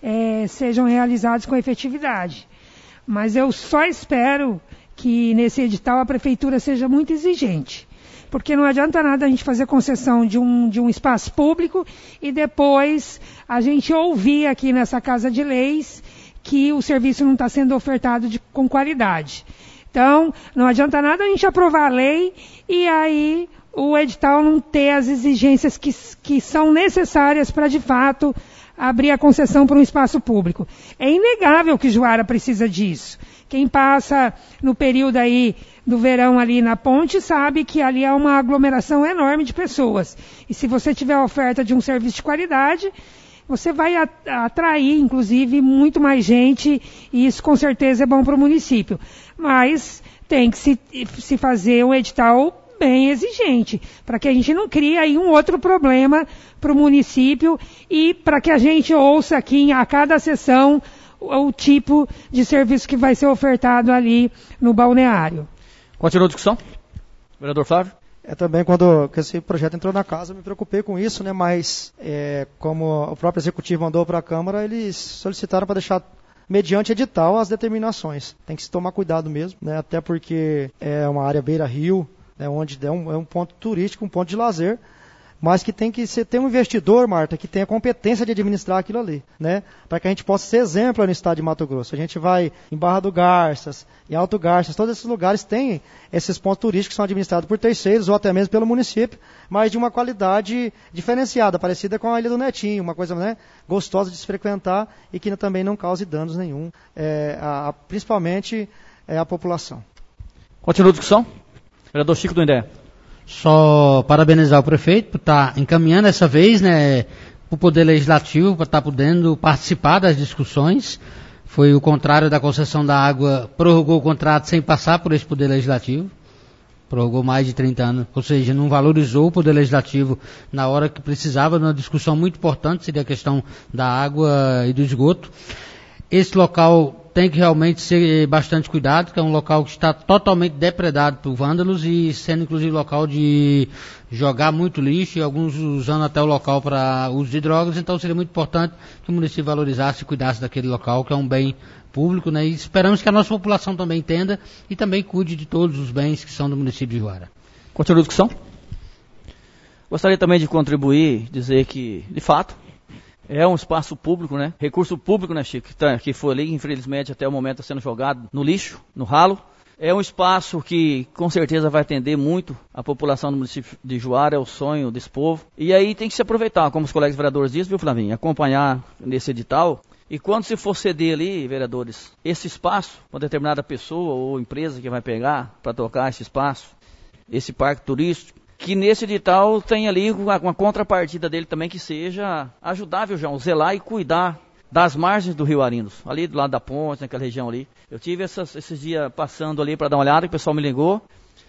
sejam realizados com efetividade. Mas eu só espero que nesse edital a Prefeitura seja muito exigente. Porque não adianta nada a gente fazer concessão de um espaço público e depois a gente ouvir aqui nessa Casa de Leis que o serviço não está sendo ofertado com qualidade. Então, não adianta nada a gente aprovar a lei e aí o edital não ter as exigências que são necessárias para, de fato, abrir a concessão para um espaço público. É inegável que Juara precisa disso. Quem passa no período aí do verão ali na ponte sabe que ali é uma aglomeração enorme de pessoas. E se você tiver a oferta de um serviço de qualidade, você vai atrair, inclusive, muito mais gente e isso com certeza é bom para o município. Mas tem que se fazer um edital bem exigente, para que a gente não crie aí um outro problema para o município e para que a gente ouça aqui a cada sessão o tipo de serviço que vai ser ofertado ali no balneário. Continua a discussão. Vereador Flávio. Também quando esse projeto entrou na casa, eu me preocupei com isso, né? Mas como o próprio executivo mandou para a Câmara, eles solicitaram para deixar mediante edital as determinações. Tem que se tomar cuidado mesmo, né? Até porque é uma área beira-rio, né? Onde é um ponto turístico, um ponto de lazer, mas que tem que ter um investidor, Marta, que tenha competência de administrar aquilo ali, né? Para que a gente possa ser exemplo no estado de Mato Grosso. A gente vai em Barra do Garças, em Alto Garças, todos esses lugares têm esses pontos turísticos que são administrados por terceiros ou até mesmo pelo município, mas de uma qualidade diferenciada, parecida com a Ilha do Netinho, uma coisa, né, gostosa de se frequentar e que também não cause danos nenhum, principalmente a população. Continua a discussão. Vereador Chico do Indé. Só parabenizar o prefeito por estar encaminhando essa vez, né, o Poder Legislativo, para estar podendo participar das discussões. Foi o contrário da concessão da água, prorrogou o contrato sem passar por esse Poder Legislativo. Prorrogou mais de 30 anos, ou seja, não valorizou o Poder Legislativo na hora que precisava, numa discussão muito importante, seria a questão da água e do esgoto. Esse local tem que realmente ser bastante cuidado, que é um local que está totalmente depredado por vândalos e sendo inclusive local de jogar muito lixo e alguns usando até o local para uso de drogas, então seria muito importante que o município valorizasse e cuidasse daquele local, que é um bem público, né? E esperamos que a nossa população também entenda e também cuide de todos os bens que são do município de Juara. Continua a discussão. Gostaria também de contribuir, dizer que, de fato, é um espaço público, né? Recurso público, né, Chico? Que foi ali, infelizmente, até o momento está sendo jogado no lixo, no ralo. É um espaço que, com certeza, vai atender muito a população do município de Juara, é o sonho desse povo. E aí tem que se aproveitar, como os colegas vereadores dizem, viu, Flavinho? Acompanhar nesse edital. E quando se for ceder ali, vereadores, esse espaço, uma determinada pessoa ou empresa que vai pegar para tocar esse espaço, esse parque turístico, que nesse edital tem ali uma contrapartida dele também que seja ajudável, João, zelar e cuidar das margens do Rio Arinos, ali do lado da ponte, naquela região ali. Eu tive esses dias passando ali para dar uma olhada, o pessoal me ligou,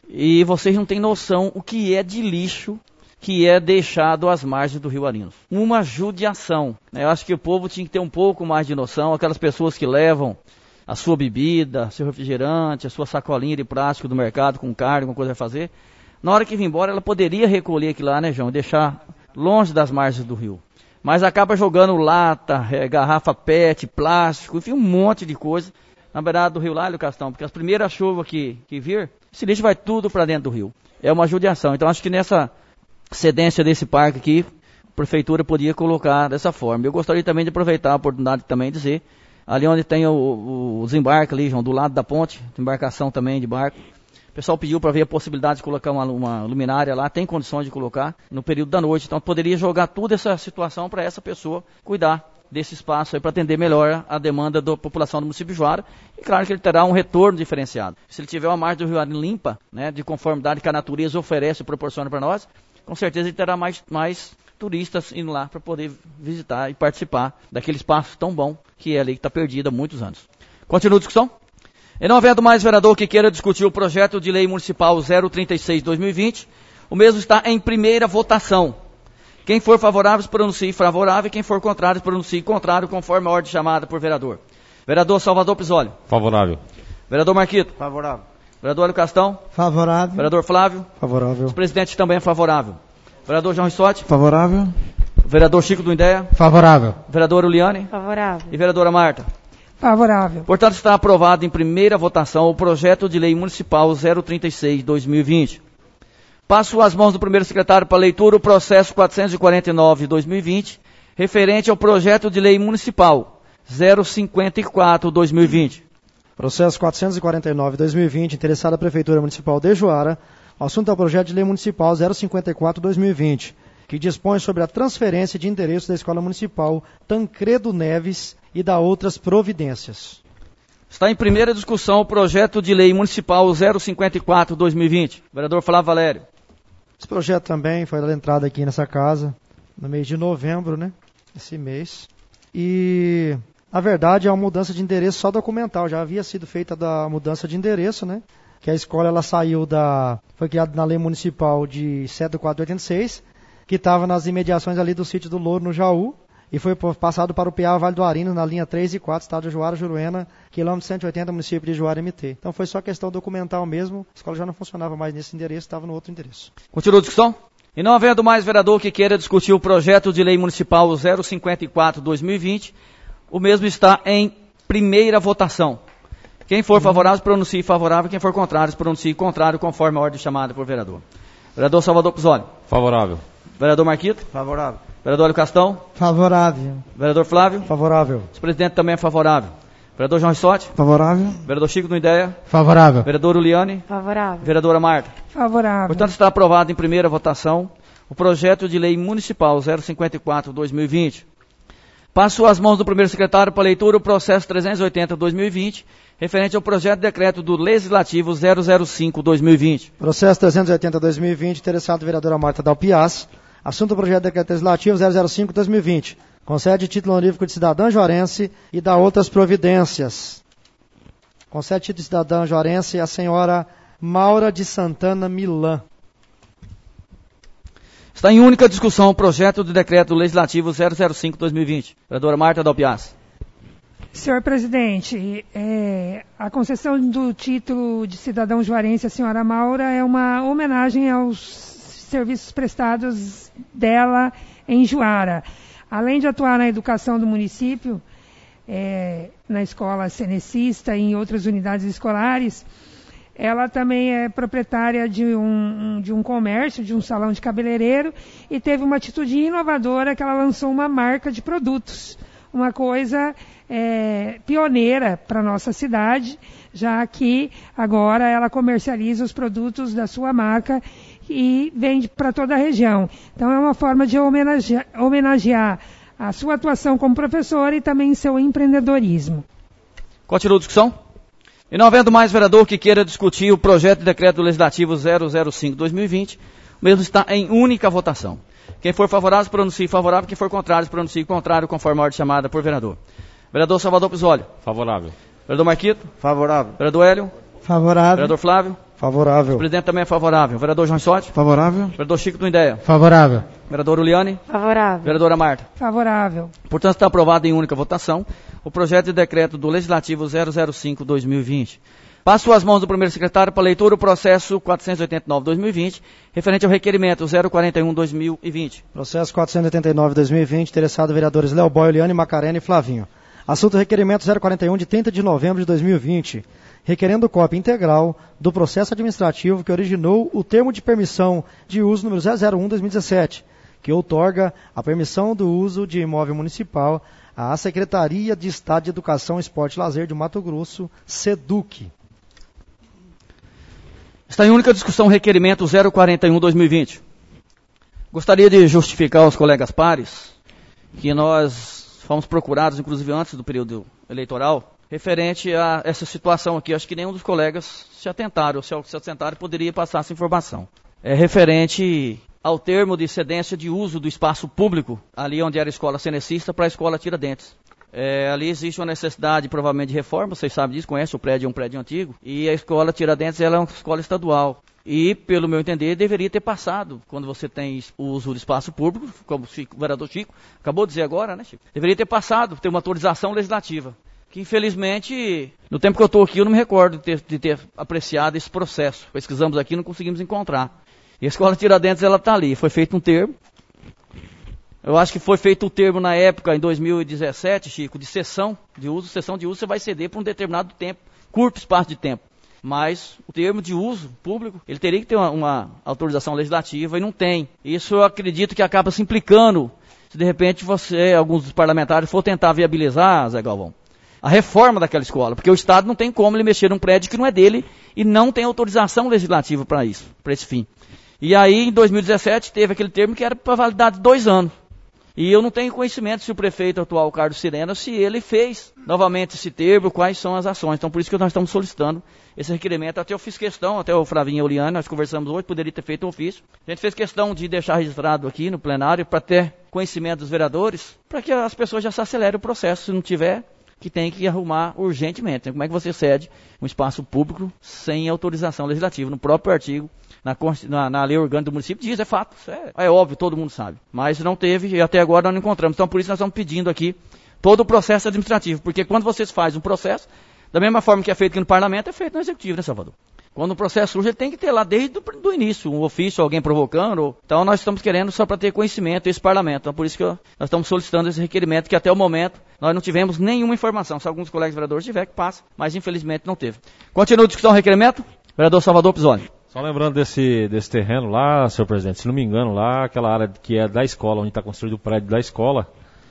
e vocês não têm noção o que é de lixo que é deixado às margens do Rio Arinos. Uma judiação, né? Eu acho que o povo tinha que ter um pouco mais de noção, aquelas pessoas que levam a sua bebida, seu refrigerante, a sua sacolinha de plástico do mercado com carne, com coisa a fazer. Na hora que vir embora, ela poderia recolher aquilo lá, né, João? E deixar longe das margens do rio. Mas acaba jogando lata, garrafa PET, plástico, enfim, um monte de coisa na beirada do rio lá, Castão. Porque as primeiras chuvas que vir, esse lixo vai tudo para dentro do rio. É uma judiação. Então, acho que nessa cedência desse parque aqui, a prefeitura podia colocar dessa forma. Eu gostaria também de aproveitar a oportunidade também de dizer, ali onde tem o desembarque ali, João, do lado da ponte, embarcação também de barco. O pessoal pediu para ver a possibilidade de colocar uma luminária lá, tem condições de colocar no período da noite. Então poderia jogar toda essa situação para essa pessoa cuidar desse espaço aí para atender melhor a demanda da população do município de Juara. E claro que ele terá um retorno diferenciado. Se ele tiver uma margem do Rio Arinos limpa, né, de conformidade que a natureza oferece e proporciona para nós, com certeza ele terá mais turistas indo lá para poder visitar e participar daquele espaço tão bom que é ali que está perdido há muitos anos. Continua a discussão? E não havendo mais vereador que queira discutir o projeto de lei municipal 036/2020, o mesmo está em primeira votação. Quem for favorável, pronuncie favorável, e quem for contrário, pronuncie contrário, conforme a ordem chamada por vereador. Vereador Salvador Pisoli. Favorável. Vereador Marquito. Favorável. Vereador Hélio Castão. Favorável. Vereador Flávio. Favorável. O presidente também é favorável. Vereador João Rissotti. Favorável. Vereador Chico do Indéia. Favorável. Vereadora Uliane. Favorável. E vereadora Marta. Favorável. Portanto, está aprovado em primeira votação o projeto de lei municipal 036/2020. Passo às mãos do primeiro secretário para leitura o processo 449/2020, referente ao projeto de lei municipal 054/2020. Processo 449/2020, interessado à Prefeitura Municipal de Juara. O assunto é o projeto de lei municipal 054/2020, que dispõe sobre a transferência de endereço da Escola Municipal Tancredo Neves e da outras providências. Está em primeira discussão o projeto de lei municipal 054/2020. Vereador Flávio Valério. Esse projeto também foi dada entrada aqui nessa casa no mês de novembro, né? Esse mês. E, na verdade, é uma mudança de endereço só documental. Já havia sido feita da mudança de endereço, né? que a escola ela foi criada na lei municipal de 7 de 4 de 86, que estava nas imediações ali do sítio do Louro, no Jaú, e foi passado para o PA Vale do Arino, na linha 3 e 4, estado de Juara, Juruena, quilômetro 180, município de Juara, MT. Então foi só questão documental mesmo, a escola já não funcionava mais nesse endereço, estava no outro endereço. Continua a discussão? E não havendo mais vereador que queira discutir o projeto de lei municipal 054-2020, o mesmo está em primeira votação. Quem for favorável, pronuncie favorável. Quem for contrário, pronuncie contrário, conforme a ordem chamada por vereador. Vereador Salvador Pizzoli. Favorável. Vereador Marquito. Favorável. Vereador Hélio Castão. Favorável. Vereador Flávio. Favorável. O presidente também é favorável. Vereador João Rissotti. Favorável. Vereador Chico do Ideia. Favorável. Vereador Uliane. Favorável. Vereadora Marta. Favorável. Portanto, está aprovado em primeira votação o projeto de lei municipal 054-2020. Passo às mãos do primeiro secretário para leitura o processo 380-2020, referente ao projeto de decreto do Legislativo 005-2020. Processo 380-2020, interessado vereadora Marta Dalpiaz. Assunto do projeto de decreto legislativo 005-2020. Concede título honorífico de cidadã juarense e dá outras providências. Concede título de cidadã juarense a senhora Maura de Santana Milan. Está em única discussão o projeto de decreto legislativo 005-2020. Vereadora Marta Dalpiaz. Senhor presidente, a concessão do título de cidadão juarense à senhora Maura é uma homenagem aos serviços prestados dela em Juara. Além de atuar na educação do município, na escola cenecista e em outras unidades escolares, ela também é proprietária de um comércio, de um salão de cabeleireiro, e teve uma atitude inovadora que ela lançou uma marca de produtos. Uma coisa pioneira para a nossa cidade, já que agora ela comercializa os produtos da sua marca e vende para toda a região. Então é uma forma de homenagear a sua atuação como professora e também seu empreendedorismo. Continua a discussão? E não havendo mais vereador que queira discutir o projeto de decreto legislativo 005-2020, o mesmo está em única votação. Quem for favorável, pronuncie favorável. Quem for contrário, pronuncie contrário, conforme a ordem chamada por vereador. Vereador Salvador Pizzoli. Favorável. Vereador Marquito. Favorável. Vereador Hélio. Favorável. Vereador Flávio. Favorável. O presidente também é favorável. Vereador João Rissotti. Favorável. Vereador Chico do Ideia. Favorável. Vereador Uliane. Favorável. Vereadora Marta. Favorável. Portanto, está aprovado em única votação o projeto de decreto do Legislativo 005-2020. Passo às mãos do primeiro secretário para leitura o processo 489-2020, referente ao requerimento 041-2020. Processo 489-2020, interessado vereadores Léo Boy, Eliane, Macarena e Flavinho. Assunto requerimento 041 de 30 de novembro de 2020, requerendo cópia integral do processo administrativo que originou o termo de permissão de uso número 001-2017, que outorga a permissão do uso de imóvel municipal à Secretaria de Estado de Educação, Esporte e Lazer de Mato Grosso, SEDUC. Está em única discussão o requerimento 041-2020. Gostaria de justificar aos colegas pares que nós fomos procurados, inclusive antes do período eleitoral, referente a essa situação aqui. Acho que nenhum dos colegas se atentaram, ou se atentaram, poderia passar essa informação. É referente ao termo de cedência de uso do espaço público, ali onde era a escola cenecista, para a escola Tiradentes. Ali existe uma necessidade, provavelmente, de reforma, vocês sabem disso, conhecem, o prédio é um prédio antigo, e a escola Tiradentes ela é uma escola estadual. E, pelo meu entender, deveria ter passado, quando você tem o uso do espaço público, como o vereador Chico acabou de dizer agora, né, Chico? Deveria ter passado, ter uma autorização legislativa. Que, infelizmente, no tempo que eu estou aqui, eu não me recordo de ter apreciado esse processo. Pesquisamos aqui e não conseguimos encontrar. E a escola Tiradentes, ela está ali. Foi feito um termo. Eu acho que foi feito o termo na época, em 2017, Chico, de cessão de uso. Cessão de uso você vai ceder por um determinado tempo, curto espaço de tempo. Mas o termo de uso público, ele teria que ter uma autorização legislativa e não tem. Isso eu acredito que acaba se implicando, se de repente alguns dos parlamentares, for tentar viabilizar, Zé Galvão, a reforma daquela escola. Porque o Estado não tem como ele mexer num prédio que não é dele e não tem autorização legislativa para isso, para esse fim. E aí, em 2017, teve aquele termo que era para validade de 2 anos. E eu não tenho conhecimento se o prefeito atual, Carlos Sirena, se ele fez novamente esse termo, quais são as ações. Então, por isso que nós estamos solicitando esse requerimento. Até eu fiz questão, até o Flavinho e o Liane, nós conversamos hoje, poderia ter feito um ofício. A gente fez questão de deixar registrado aqui no plenário para ter conhecimento dos vereadores, para que as pessoas já se acelerem o processo. Se não tiver, que tem que arrumar urgentemente. Como é que você cede um espaço público sem autorização legislativa? No próprio artigo, na lei orgânica do município, diz, é fato, isso é óbvio, todo mundo sabe. Mas não teve e até agora nós não encontramos. Então, por isso nós estamos pedindo aqui todo o processo administrativo, porque quando vocês fazem um processo, da mesma forma que é feito aqui no parlamento, é feito no executivo, né, Salvador? Quando o processo surge, ele tem que ter lá desde o início, um ofício, alguém provocando. Então nós estamos querendo só para ter conhecimento esse parlamento. Então por isso que nós estamos solicitando esse requerimento, que até o momento nós não tivemos nenhuma informação. Se alguns colegas vereadores tiver, que passa, mas infelizmente não teve. Continua a discussão, requerimento. Vereador Salvador Pisoni. Só lembrando desse terreno lá, senhor presidente, se não me engano, lá, aquela área que é da escola, onde está construído o prédio da escola,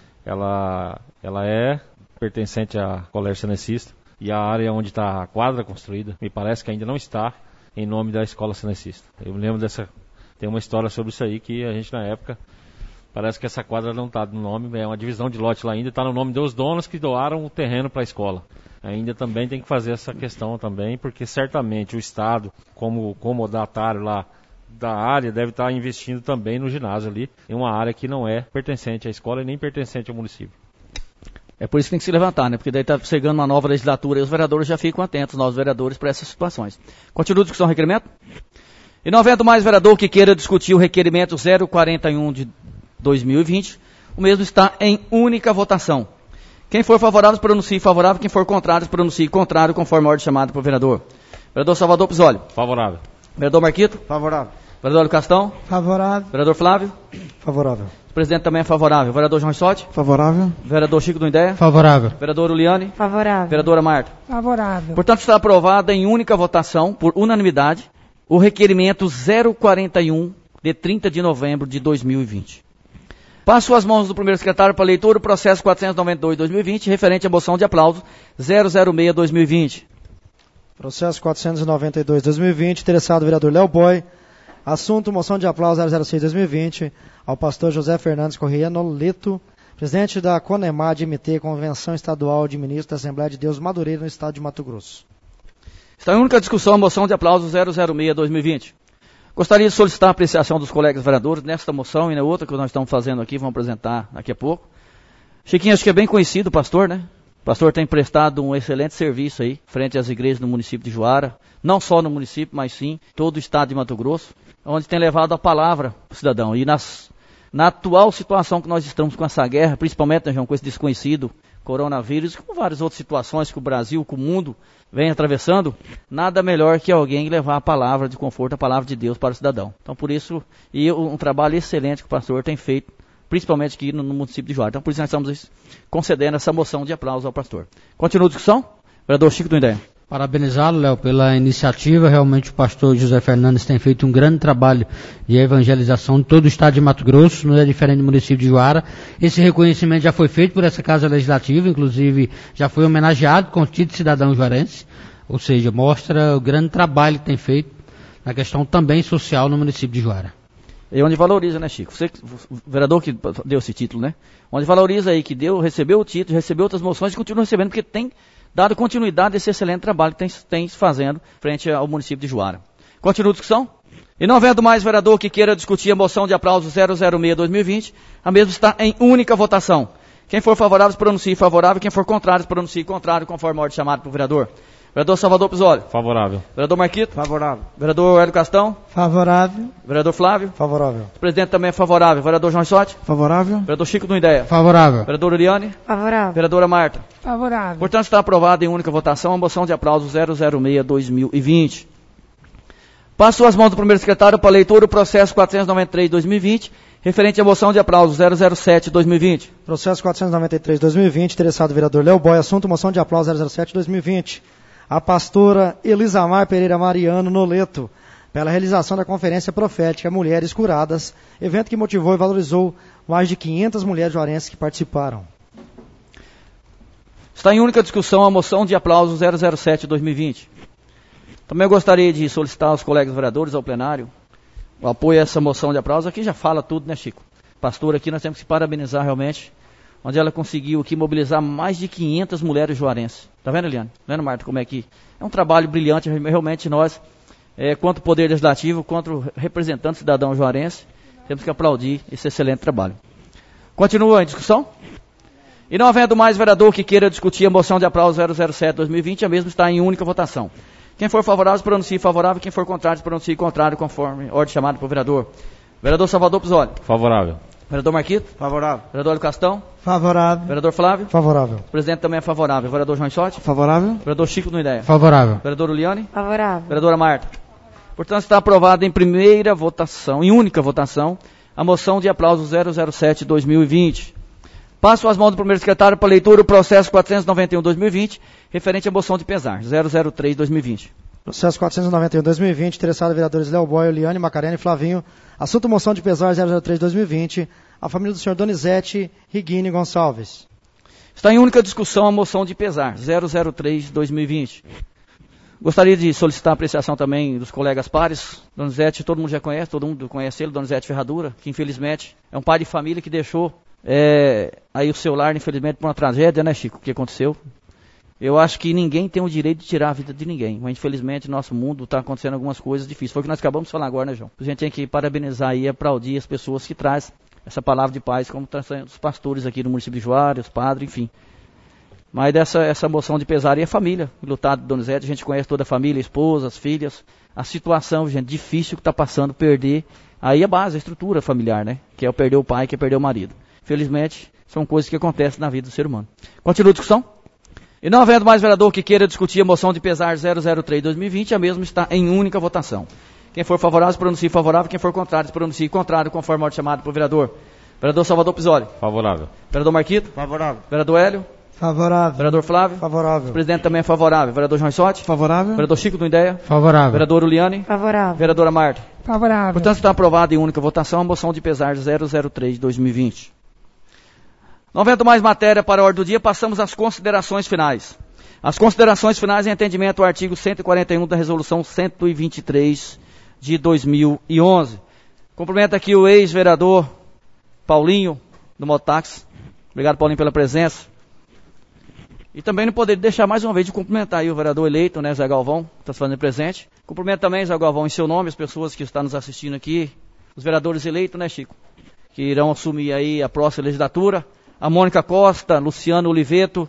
ela é pertencente à Colégio Cenecista. E a área onde está a quadra construída, me parece que ainda não está em nome da escola cenecista. Eu me lembro tem uma história sobre isso aí, que a gente na época, parece que essa quadra não está no nome, é uma divisão de lote lá ainda, está no nome dos donos que doaram o terreno para a escola. Ainda também tem que fazer essa questão também, porque certamente o Estado, como comodatário lá da área, deve estar investindo também no ginásio ali, em uma área que não é pertencente à escola e nem pertencente ao município. É por isso que tem que se levantar, né? Porque daí está chegando uma nova legislatura e os vereadores já ficam atentos, nós vereadores, para essas situações. Continua a discussão, requerimento? E não havendo mais vereador que queira discutir o requerimento 041 de 2020, o mesmo está em única votação. Quem for favorável, pronuncie favorável. Quem for contrário, pronuncie contrário, conforme a ordem chamada pelo vereador. Vereador Salvador Pisoli. Favorável. Vereador Marquito. Favorável. Vereador Castão. Favorável. Vereador Flávio. Favorável. O presidente também é favorável. Vereador João Sotti. Favorável. Vereador Chico do Ideia. Favorável. Vereador Uliane. Favorável. Vereadora Marta. Favorável. Portanto, está aprovado em única votação, por unanimidade, o requerimento 041 de 30 de novembro de 2020. Passo às mãos do primeiro secretário para leitura o processo 492-2020, referente à moção de aplauso 006-2020. Processo 492-2020, interessado vereador Léo Boy. Assunto, moção de aplauso 006-2020 ao pastor José Fernandes Corrêa Noleto, presidente da CONEMAD MT, Convenção Estadual de Ministros da Assembleia de Deus Madureira, no estado de Mato Grosso. Está em única discussão a moção de aplauso 006-2020. Gostaria de solicitar a apreciação dos colegas vereadores nesta moção e na outra que nós estamos fazendo aqui, vamos apresentar daqui a pouco. Chiquinho, acho que é bem conhecido o pastor, né? O pastor tem prestado um excelente serviço aí, frente às igrejas no município de Juara, não só no município, mas sim todo o estado de Mato Grosso, onde tem levado a palavra para o cidadão. E na atual situação que nós estamos com essa guerra, principalmente, né, João, com esse desconhecido coronavírus, com várias outras situações que o Brasil, que o mundo vem atravessando, nada melhor que alguém levar a palavra de conforto, a palavra de Deus para o cidadão. Então, por isso, um trabalho excelente que o pastor tem feito, principalmente aqui no município de Juara. Então, por isso nós estamos concedendo essa moção de aplauso ao pastor. Continua a discussão? Vereador Chico do Ideia. Parabenizá-lo, Léo, pela iniciativa. Realmente o pastor José Fernandes tem feito um grande trabalho de evangelização de todo o estado de Mato Grosso, não é diferente do município de Juara. Esse reconhecimento já foi feito por essa Casa Legislativa, inclusive já foi homenageado com o título de cidadão juarense, ou seja, mostra o grande trabalho que tem feito na questão também social no município de Juara. E onde valoriza, né, Chico? Você, o vereador que deu esse título, né? Onde valoriza aí que recebeu o título, recebeu outras moções e continua recebendo, porque tem dado continuidade a esse excelente trabalho que tem fazendo frente ao município de Juara. Continua a discussão? E não havendo mais vereador que queira discutir a moção de aplauso 006-2020, a mesma está em única votação. Quem for favorável, pronuncie favorável. Quem for contrário, pronuncie contrário, conforme a ordem chamada pelo vereador. Vereador Salvador Pisoli. Favorável. Vereador Marquito. Favorável. Vereador Hélio Castão. Favorável. Vereador Flávio. Favorável. O presidente também é favorável. Vereador João Sotti. Favorável. Vereador Chico do Ideia. Favorável. Vereador Uriane. Favorável. Vereadora Marta. Favorável. Portanto, está aprovada em única votação a moção de aplauso 006-2020. Passo às mãos do primeiro secretário para leitura o processo 493-2020, referente à moção de aplauso 007-2020. Processo 493-2020, interessado vereador Léo Boy. Assunto, moção de aplauso 007-2020. A pastora Elisamar Pereira Mariano Noleto, pela realização da Conferência Profética Mulheres Curadas, evento que motivou e valorizou mais de 500 mulheres juarenses que participaram. Está em única discussão a moção de aplauso 007-2020. Também eu gostaria de solicitar aos colegas vereadores, ao plenário, o apoio a essa moção de aplauso. Aqui já fala tudo, né, Chico? Pastor, aqui nós temos que parabenizar realmente, onde ela conseguiu aqui mobilizar mais de 500 mulheres juarenses. Tá vendo, Eliane? Tá vendo, Marta, como é que... É um trabalho brilhante, realmente nós, quanto o Poder Legislativo, quanto o representante cidadão juarense, temos que aplaudir esse excelente trabalho. Continua a discussão? E não havendo mais vereador que queira discutir a moção de aplauso 007-2020, a mesma está em única votação. Quem for favorável, se pronuncie favorável. Quem for contrário, se pronuncie contrário, conforme ordem chamada pelo vereador. Vereador Salvador Pizzoli. Favorável. Vereador Marquito. Favorável. Vereador Hélio Castão. Favorável. Vereador Flávio. Favorável. O presidente também é favorável. Vereador João Sotti. Favorável. Vereador Chico do Ideia. Favorável. Vereador Uliane. Favorável. Vereadora Marta. Portanto, está aprovada em primeira votação, em única votação, a moção de aplauso 007-2020. Passo às mãos do primeiro secretário para leitura o processo 491-2020, referente à moção de pesar, 003-2020. Processo 491-2020, interessado vereadores Léo Boy, Eliane, Macarena e Flavinho. Assunto moção de pesar 003-2020, a família do senhor Donizete Riguini Gonçalves. Está em única discussão a moção de pesar, 003-2020. Gostaria de solicitar a apreciação também dos colegas pares. Donizete, todo mundo já conhece, todo mundo conhece ele, Donizete Ferradura, que infelizmente é um pai de família que deixou aí o seu lar, infelizmente, por uma tragédia, né, Chico, o que aconteceu. Eu acho que ninguém tem o direito de tirar a vida de ninguém, mas infelizmente no nosso mundo está acontecendo algumas coisas difíceis. Foi o que nós acabamos de falar agora, né, João? A gente tem que parabenizar e aplaudir as pessoas que trazem essa palavra de paz, como trazem os pastores aqui do município de Juara, os padres, enfim. Mas essa moção de pesar aí é família, lutado do Donizete, a gente conhece toda a família, a esposa, as filhas, a situação, gente, difícil que está passando, perder aí a base, a estrutura familiar, né? Que é o perder o pai, que é perder o marido. Felizmente, são coisas que acontecem na vida do ser humano. Continua a discussão? E não havendo mais vereador que queira discutir a moção de pesar 003-2020, a mesma está em única votação. Quem for favorável, se pronuncie favorável. Quem for contrário, se pronuncie contrário, conforme a ordem chamada pelo vereador. Vereador Salvador Pizzoli. Favorável. Vereador Marquito. Favorável. Vereador Hélio. Favorável. Vereador Flávio. Favorável. O presidente também é favorável. Vereador João Sotti. Favorável. Vereador Chico do Ideia. Favorável. Vereador Uliane. Favorável. Vereadora Marta. Favorável. Portanto, está aprovada em única votação a moção de pesar 003-2020. Não havendo mais matéria para a ordem do dia, passamos às considerações finais. As considerações finais em atendimento ao artigo 141 da Resolução 123 de 2011. Cumprimento aqui o ex-vereador Paulinho, do Motax. Obrigado, Paulinho, pela presença. E também não poderia deixar mais uma vez de cumprimentar aí o vereador eleito, né, Zé Galvão, que está se fazendo presente. Cumprimento também, Zé Galvão, em seu nome, as pessoas que estão nos assistindo aqui, os vereadores eleitos, né, Chico, que irão assumir aí a próxima legislatura. A Mônica Costa, Luciano Oliveto,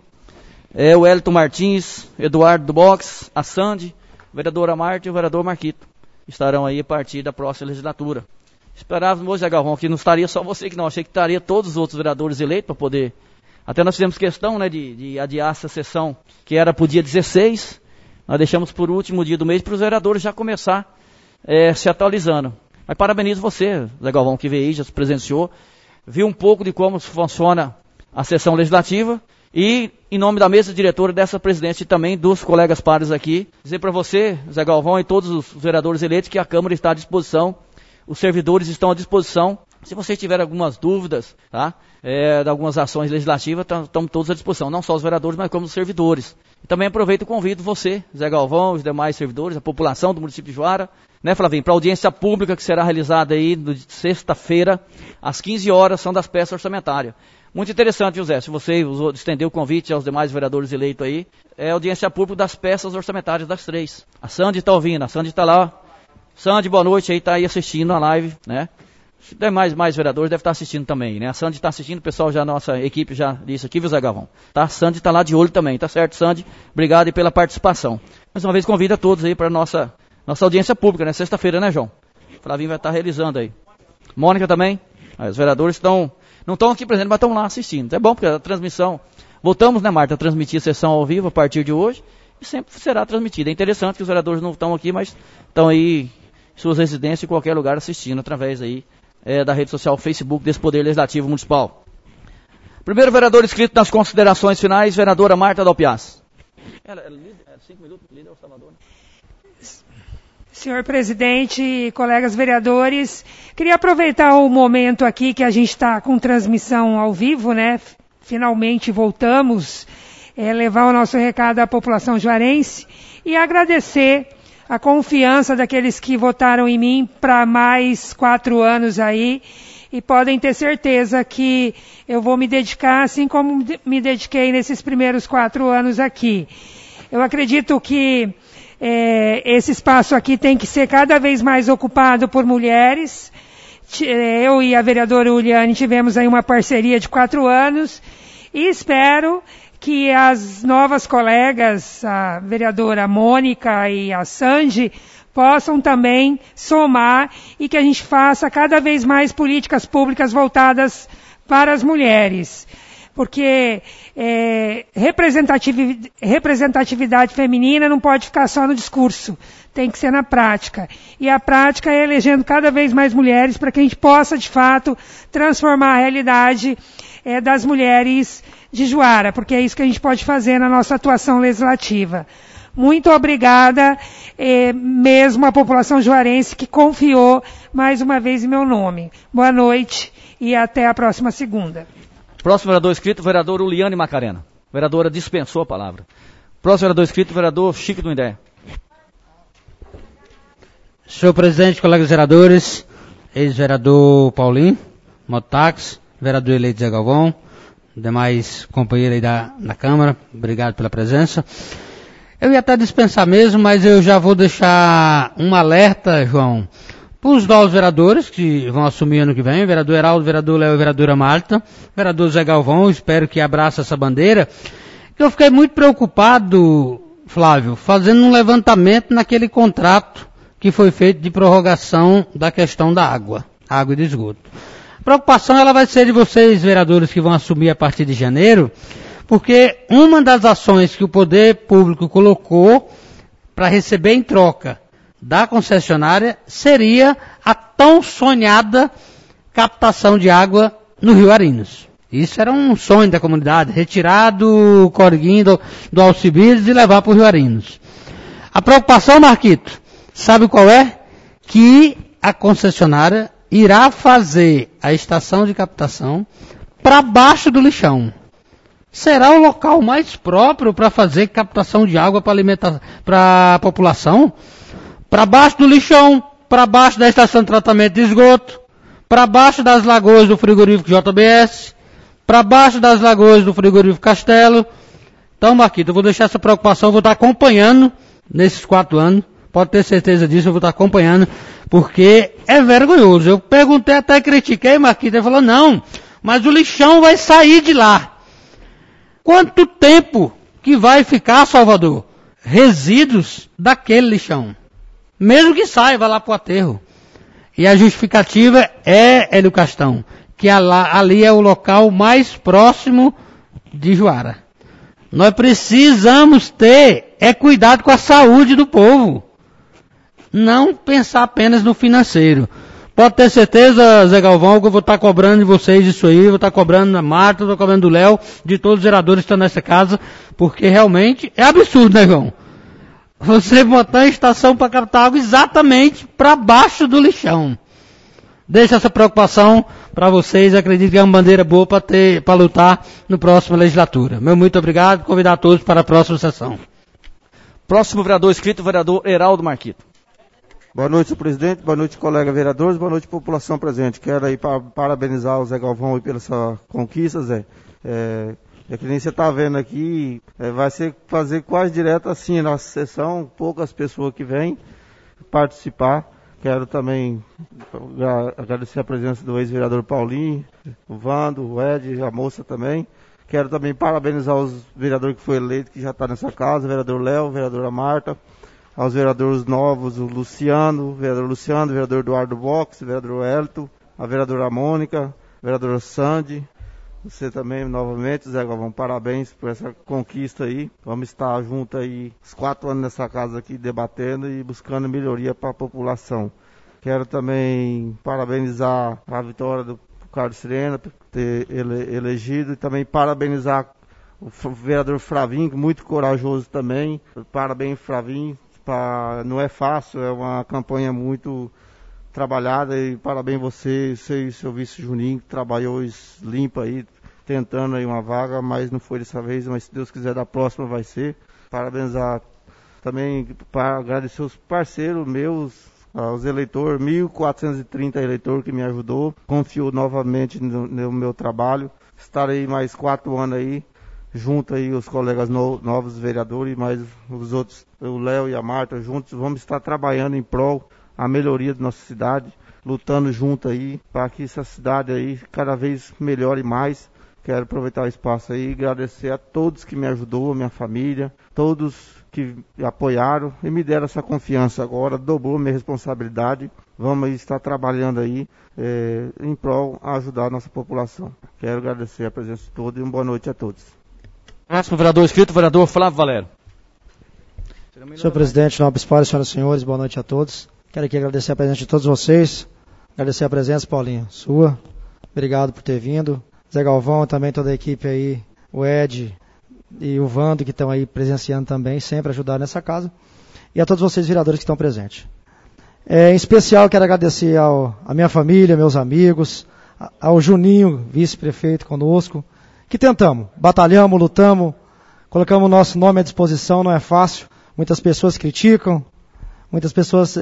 o Elton Martins, Eduardo do Box, a Sandy, a vereadora Marta e o vereador Marquito. Estarão aí a partir da próxima legislatura. Esperávamos hoje, Zé Galvão, que não estaria só você que não, achei que estaria todos os outros vereadores eleitos para poder... Até nós fizemos questão, né, de adiar essa sessão, que era para o dia 16, nós deixamos por último dia do mês para os vereadores já começar se atualizando. Mas parabenizo você, Zé Galvão, que veio aí, já se presenciou, viu um pouco de como funciona a sessão legislativa e, em nome da mesa diretora dessa presidência e também dos colegas pares aqui, dizer para você, Zé Galvão, e todos os vereadores eleitos que a Câmara está à disposição, os servidores estão à disposição. Se vocês tiverem algumas dúvidas, tá, de algumas ações legislativas, estamos todos à disposição, não só os vereadores, mas como os servidores. E também aproveito e convido você, Zé Galvão, os demais servidores, a população do município de Juara, né, Flavinho, para a audiência pública que será realizada aí sexta-feira, às 15 horas, são das peças orçamentárias. Muito interessante, José, se você estender o convite aos demais vereadores eleitos aí, é a audiência pública das peças orçamentárias das 3. A Sandy está ouvindo, a Sandy está lá. Sandy, boa noite, aí está aí assistindo a live, né? Se der mais vereadores, deve estar assistindo também, né? A Sandy está assistindo, o pessoal já, nossa equipe já disse aqui, viu, Zé Galvão? Tá? A Sandy está lá de olho também, tá certo, Sandy? Obrigado aí pela participação. Mais uma vez convido a todos aí para a nossa audiência pública, né? Sexta-feira, né, João? O Flavinho vai estar realizando aí. Mônica também, os vereadores não estão aqui presentes, mas estão lá assistindo. É bom, porque a transmissão, voltamos, né, Marta, a transmitir a sessão ao vivo a partir de hoje, e sempre será transmitida. É interessante que os vereadores não estão aqui, mas estão aí em suas residências, em qualquer lugar, assistindo, através aí da rede social Facebook desse Poder Legislativo Municipal. Primeiro vereador inscrito nas considerações finais, vereadora Marta Dalpiaz. Ela é 5 minutos, líder Salvador, né? Senhor presidente, colegas vereadores, queria aproveitar o momento aqui que a gente está com transmissão ao vivo, né? Finalmente voltamos levar o nosso recado à população juarense e agradecer a confiança daqueles que votaram em mim para mais 4 anos aí, e podem ter certeza que eu vou me dedicar assim como me dediquei nesses primeiros 4 anos aqui. Eu acredito que esse espaço aqui tem que ser cada vez mais ocupado por mulheres. Eu e a vereadora Uliane tivemos aí uma parceria de 4 anos, E espero que as novas colegas, a vereadora Mônica e a Sandy, possam também somar e que a gente faça cada vez mais políticas públicas voltadas para as mulheres. Porque representatividade feminina não pode ficar só no discurso, tem que ser na prática. E a prática é elegendo cada vez mais mulheres para que a gente possa, de fato, transformar a realidade das mulheres de Juara, porque é isso que a gente pode fazer na nossa atuação legislativa. Muito obrigada, mesmo a população juarense que confiou mais uma vez em meu nome. Boa noite e até a próxima segunda. Próximo vereador inscrito, vereador Uliane Macarena. Vereadora dispensou a palavra. Próximo vereador inscrito, vereador Chico do Indé. Senhor presidente, colegas vereadores, ex-vereador Paulinho, Motax, vereador eleito Zé Galvão, demais companheiros aí da Câmara, obrigado pela presença. Eu ia até dispensar mesmo, mas eu já vou deixar um alerta, João, para os novos vereadores que vão assumir ano que vem, vereador Heraldo, vereador Léo e vereadora Marta, vereador Zé Galvão, espero que abrace essa bandeira, que eu fiquei muito preocupado, Flávio, fazendo um levantamento naquele contrato que foi feito de prorrogação da questão da água e de esgoto. A preocupação ela vai ser de vocês, vereadores, que vão assumir a partir de janeiro, porque uma das ações que o poder público colocou para receber em troca da concessionária seria a tão sonhada captação de água no Rio Arinos. Isso era um sonho da comunidade, retirar do corguinho do Alcibiades e levar para o Rio Arinos. A preocupação, Marquito, sabe qual é? Que a concessionária irá fazer a estação de captação para baixo do lixão. Será o local mais próprio para fazer captação de água para alimentar para a população? Para baixo do lixão, para baixo da estação de tratamento de esgoto, para baixo das lagoas do frigorífico JBS, para baixo das lagoas do frigorífico Castelo. Então, Marquito, eu vou deixar essa preocupação, eu vou estar acompanhando nesses 4 anos, pode ter certeza disso, eu vou estar acompanhando, porque é vergonhoso. Eu perguntei, até critiquei, Marquito, ele falou, não, mas o lixão vai sair de lá. Quanto tempo que vai ficar, Salvador, resíduos daquele lixão? Mesmo que saia, vai lá para o aterro. E a justificativa é, Hélio Castão, que ali é o local mais próximo de Juara. Nós precisamos ter cuidado com a saúde do povo. Não pensar apenas no financeiro. Pode ter certeza, Zé Galvão, que eu vou estar cobrando de vocês isso aí, vou estar cobrando da Marta, vou estar cobrando do Léo, de todos os vereadores que estão nessa casa, porque realmente é absurdo, né, João? Você botar a estação para captar água exatamente para baixo do lixão. Deixa essa preocupação para vocês, acredito que é uma bandeira boa para lutar no próximo legislatura. Meu muito obrigado, convidar todos para a próxima sessão. Próximo vereador inscrito, vereador Heraldo Marquito. Boa noite, senhor presidente, boa noite, colega vereadores, boa noite, população presente. Quero aí parabenizar o Zé Galvão pela sua conquista, Zé. É que nem você está vendo aqui, vai ser fazer quase direto assim, nossa sessão, poucas pessoas que vêm participar. Quero também agradecer a presença do ex-vereador Paulinho, o Vando, o Ed, a moça também. Quero também parabenizar os vereadores que foi eleito, que já está nessa casa, o vereador Léo, a vereadora Marta, aos vereadores novos, o vereador Eduardo Box, o vereador Elton, a vereadora Mônica, a vereadora Sandy, você também, novamente, Zé Galvão, parabéns por essa conquista aí. Vamos estar juntos aí, os 4 anos nessa casa aqui, debatendo e buscando melhoria para a população. Quero também parabenizar a vitória do Carlos Sirena por ter elegido e também parabenizar o vereador Flavinho, muito corajoso também. Parabéns, Flavinho. Não é fácil, é uma campanha muito trabalhada e parabéns você e seu vice Juninho, que trabalhou limpo aí, tentando aí uma vaga, mas não foi dessa vez, mas se Deus quiser da próxima vai ser. Parabenizar também, para agradecer os parceiros meus, os eleitores, 1.430 eleitores que me ajudou, confiou novamente no meu trabalho. Estarei mais 4 anos aí, junto aí os colegas novos vereadores, mas os outros, o Léo e a Marta, juntos, vamos estar trabalhando em prol a melhoria da nossa cidade, lutando junto aí, para que essa cidade aí cada vez melhore mais Quero aproveitar o espaço aí e agradecer a todos que me ajudou, a minha família, todos que me apoiaram e me deram essa confiança agora, dobrou minha responsabilidade. Vamos estar trabalhando aí em prol de ajudar a nossa população. Quero agradecer a presença de todos e uma boa noite a todos. Próximo vereador inscrito, vereador Flávio Valério. Senhor presidente, nobre senhoras e senhores, boa noite a todos. Quero aqui agradecer a presença de todos vocês, agradecer a presença, Paulinho, sua. Obrigado por ter vindo. Zé Galvão, também toda a equipe aí, o Ed e o Vando, que estão aí presenciando também, sempre ajudar nessa casa. E a todos vocês, vereadores, que estão presentes. Em especial, quero agradecer à minha família, meus amigos, ao Juninho, vice-prefeito conosco, que tentamos, batalhamos, lutamos, colocamos o nosso nome à disposição, não é fácil. Muitas pessoas criticam, muitas pessoas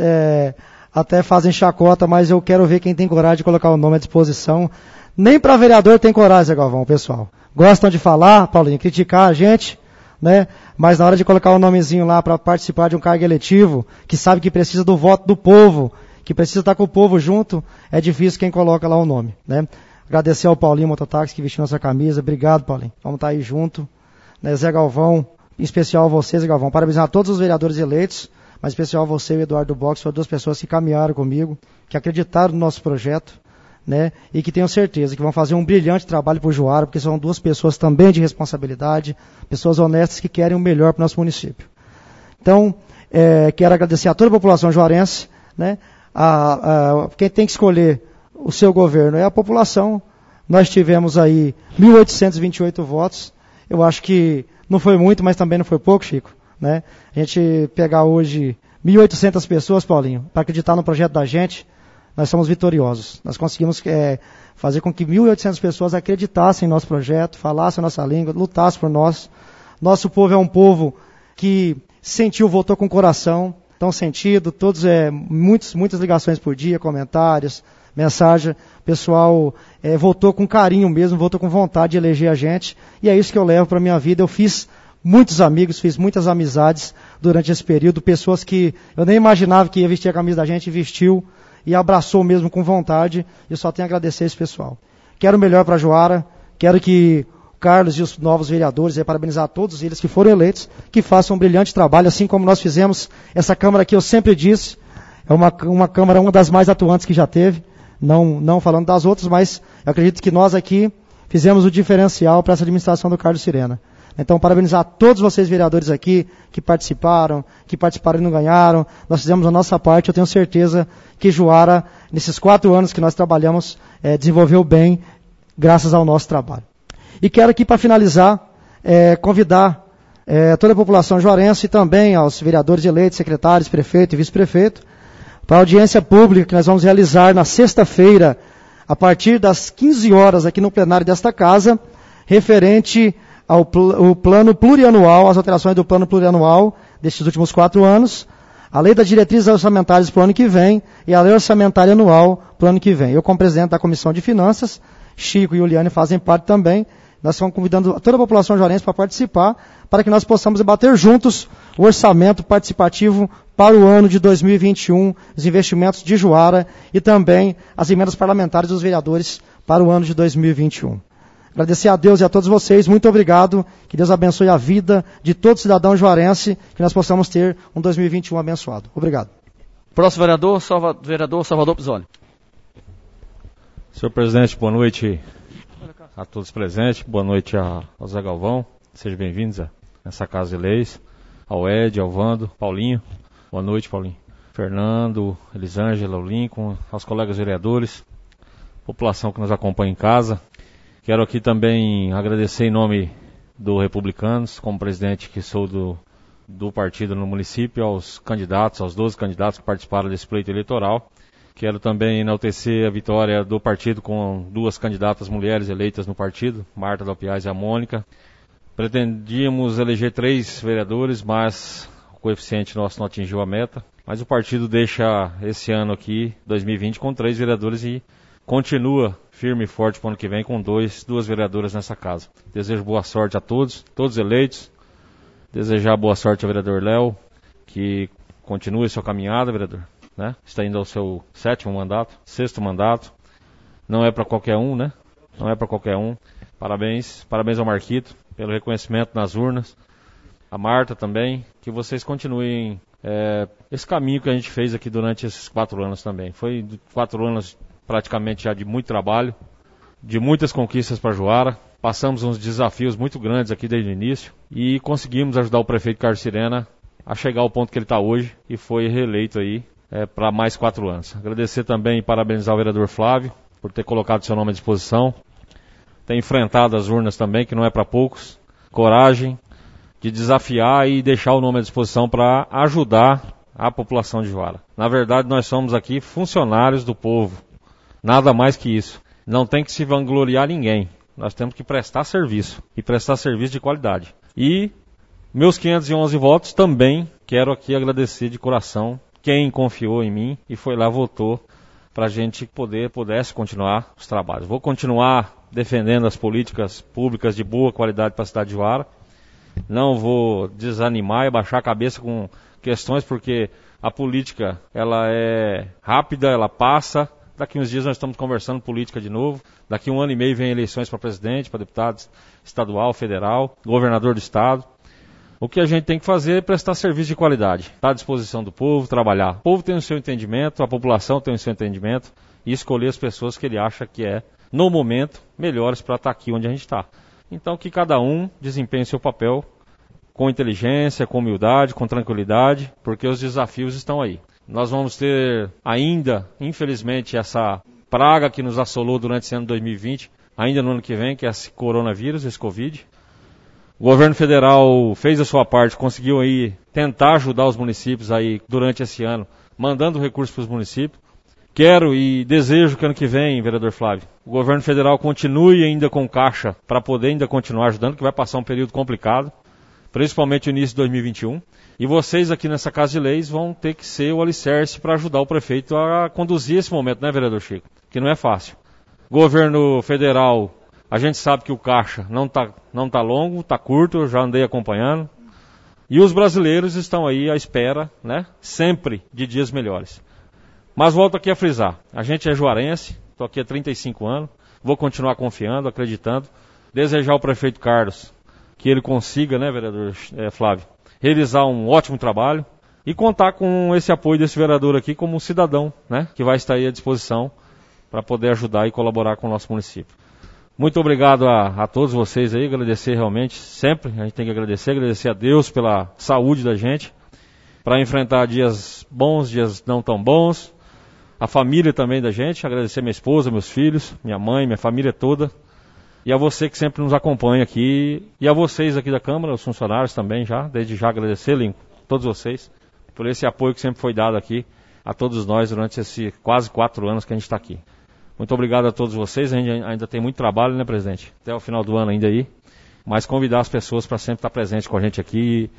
até fazem chacota, mas eu quero ver quem tem coragem de colocar o nome à disposição. Nem para vereador tem coragem, Zé Galvão, pessoal. Gostam de falar, Paulinho, criticar a gente, né? Mas na hora de colocar o nomezinho lá para participar de um cargo eletivo, que sabe que precisa do voto do povo, que precisa estar com o povo junto, é difícil quem coloca lá o nome, né? Agradecer ao Paulinho Mototáxi que vestiu nossa camisa. Obrigado, Paulinho. Vamos estar aí junto. Né? Zé Galvão, em especial a você, Zé Galvão. Parabenizar a todos os vereadores eleitos, mas em especial a você e o Eduardo Box, foram duas pessoas que caminharam comigo, que acreditaram no nosso projeto, né? E que tenho certeza que vão fazer um brilhante trabalho para o Juara, porque são duas pessoas também de responsabilidade, pessoas honestas que querem o melhor para o nosso município. Então, quero agradecer a toda a população juarense, né? Quem tem que escolher o seu governo é a população. Nós tivemos aí 1.828 votos. Eu acho que não foi muito, mas também não foi pouco, Chico, né? A gente pegar hoje 1.800 pessoas, Paulinho, para acreditar no projeto da gente, nós somos vitoriosos. Nós conseguimos fazer com que 1.800 pessoas acreditassem em nosso projeto, falassem a nossa língua, lutassem por nós. Nosso povo é um povo que sentiu, votou com o coração, tão sentido, todos, muitas ligações por dia, comentários, mensagem. O pessoal votou com carinho mesmo, votou com vontade de eleger a gente. E é isso que eu levo para a minha vida. Eu fiz muitos amigos, fiz muitas amizades durante esse período, pessoas que eu nem imaginava que ia vestir a camisa da gente, vestiu e abraçou mesmo com vontade. Eu só tenho a agradecer esse pessoal. Quero o melhor para a Juara, quero que o Carlos e os novos vereadores, parabenizar a todos eles que foram eleitos, que façam um brilhante trabalho, assim como nós fizemos. Essa Câmara aqui, eu sempre disse, é uma Câmara, uma das mais atuantes que já teve, não falando das outras, mas eu acredito que nós aqui fizemos o diferencial para essa administração do Carlos Sirena. Então, parabenizar a todos vocês vereadores aqui que participaram e não ganharam. Nós fizemos a nossa parte. Eu tenho certeza que Juara, nesses 4 anos que nós trabalhamos, desenvolveu bem, graças ao nosso trabalho. E quero aqui, para finalizar, convidar toda a população juarense e também aos vereadores eleitos, secretários, prefeito e vice-prefeito, para a audiência pública que nós vamos realizar na sexta-feira, a partir das 15 horas, aqui no plenário desta casa, referente ao plano plurianual, as alterações do plano plurianual destes últimos 4 anos, a lei das diretrizes orçamentárias para o ano que vem e a lei orçamentária anual para o ano que vem. Eu, como presidente da Comissão de Finanças, Chico e Uliane fazem parte também. Nós estamos convidando toda a população juarense para participar, para que nós possamos debater juntos o orçamento participativo para o ano de 2021, os investimentos de Juara e também as emendas parlamentares dos vereadores para o ano de 2021. Agradecer a Deus e a todos vocês, muito obrigado, que Deus abençoe a vida de todo cidadão juarense, que nós possamos ter um 2021 abençoado. Obrigado. Próximo vereador Salvador Pisoni. Senhor presidente, boa noite a todos presentes, boa noite ao Zé Galvão, sejam bem-vindos a essa casa de leis, ao Ed, ao Vando, Paulinho, boa noite, Paulinho, Fernando, Elisângela, o Lincoln, aos colegas vereadores, população que nos acompanha em casa. Quero aqui também agradecer em nome do Republicanos, como presidente que sou do partido no município, aos 12 candidatos que participaram desse pleito eleitoral. Quero também enaltecer a vitória do partido com 2 candidatas mulheres eleitas no partido, Marta Dalpiaz e a Mônica. Pretendíamos eleger 3 vereadores, mas o coeficiente nosso não atingiu a meta. Mas o partido deixa esse ano aqui, 2020, com 3 vereadores e continua firme e forte para o ano que vem com 2 vereadoras nessa casa. Desejo boa sorte a todos eleitos. Desejar boa sorte ao vereador Léo, que continue sua caminhada, vereador, né? Está indo ao seu 6º mandato. Não é para qualquer um, né? Não é para qualquer um. Parabéns ao Marquito pelo reconhecimento nas urnas. A Marta também, que vocês continuem esse caminho que a gente fez aqui durante esses 4 anos também. Foi 4 anos praticamente já de muito trabalho, de muitas conquistas para Juara. Passamos uns desafios muito grandes aqui desde o início e conseguimos ajudar o prefeito Carlos Sirena a chegar ao ponto que ele está hoje e foi reeleito aí para mais 4 anos. Agradecer também e parabenizar o vereador Flávio por ter colocado seu nome à disposição. Tem enfrentado as urnas também, que não é para poucos. Coragem de desafiar e deixar o nome à disposição para ajudar a população de Juara. Na verdade, nós somos aqui funcionários do povo. Nada mais que isso. Não tem que se vangloriar ninguém. Nós temos que prestar serviço. E prestar serviço de qualidade. E meus 511 votos também quero aqui agradecer de coração quem confiou em mim e foi lá votou para a gente pudesse continuar os trabalhos. Vou continuar defendendo as políticas públicas de boa qualidade para a cidade de Juara. Não vou desanimar e baixar a cabeça com questões, porque a política ela é rápida, ela passa. Daqui uns dias nós estamos conversando política de novo. Daqui 1 ano e meio vem eleições para presidente, para deputado estadual, federal, governador do estado. O que a gente tem que fazer é prestar serviço de qualidade. Estar à disposição do povo, trabalhar. O povo tem o seu entendimento, a população tem o seu entendimento e escolher as pessoas que ele acha que no momento, melhores para estar aqui onde a gente está. Então que cada um desempenhe seu papel com inteligência, com humildade, com tranquilidade, porque os desafios estão aí. Nós vamos ter ainda, infelizmente, essa praga que nos assolou durante esse ano 2020, ainda no ano que vem, que é esse coronavírus, esse Covid. O governo federal fez a sua parte, conseguiu aí tentar ajudar os municípios aí durante esse ano, mandando recursos para os municípios. Quero e desejo que ano que vem, vereador Flávio, o governo federal continue ainda com caixa para poder ainda continuar ajudando, que vai passar um período complicado, principalmente o início de 2021. E vocês aqui nessa Casa de Leis vão ter que ser o alicerce para ajudar o prefeito a conduzir esse momento, né, vereador Chico? Que não é fácil. Governo federal, a gente sabe que o caixa não tá longo, tá curto, eu já andei acompanhando. E os brasileiros estão aí à espera, né, sempre de dias melhores. Mas volto aqui a frisar, a gente é juarense, estou aqui há 35 anos, vou continuar confiando, acreditando, desejar ao prefeito Carlos que ele consiga, né, vereador Flávio, realizar um ótimo trabalho e contar com esse apoio desse vereador aqui como um cidadão, né, que vai estar aí à disposição para poder ajudar e colaborar com o nosso município. Muito obrigado a todos vocês aí, agradecer realmente, sempre a gente tem que agradecer a Deus pela saúde da gente, para enfrentar dias bons, dias não tão bons, a família também da gente, agradecer minha esposa, meus filhos, minha mãe, minha família toda, e a você que sempre nos acompanha aqui, e a vocês aqui da Câmara, os funcionários também desde já agradecer, Lincoln, todos vocês, por esse apoio que sempre foi dado aqui a todos nós durante esses quase 4 anos que a gente está aqui. Muito obrigado a todos vocês, a gente ainda tem muito trabalho, né, presidente? Até o final do ano ainda aí, mas convidar as pessoas para sempre estar presentes com a gente aqui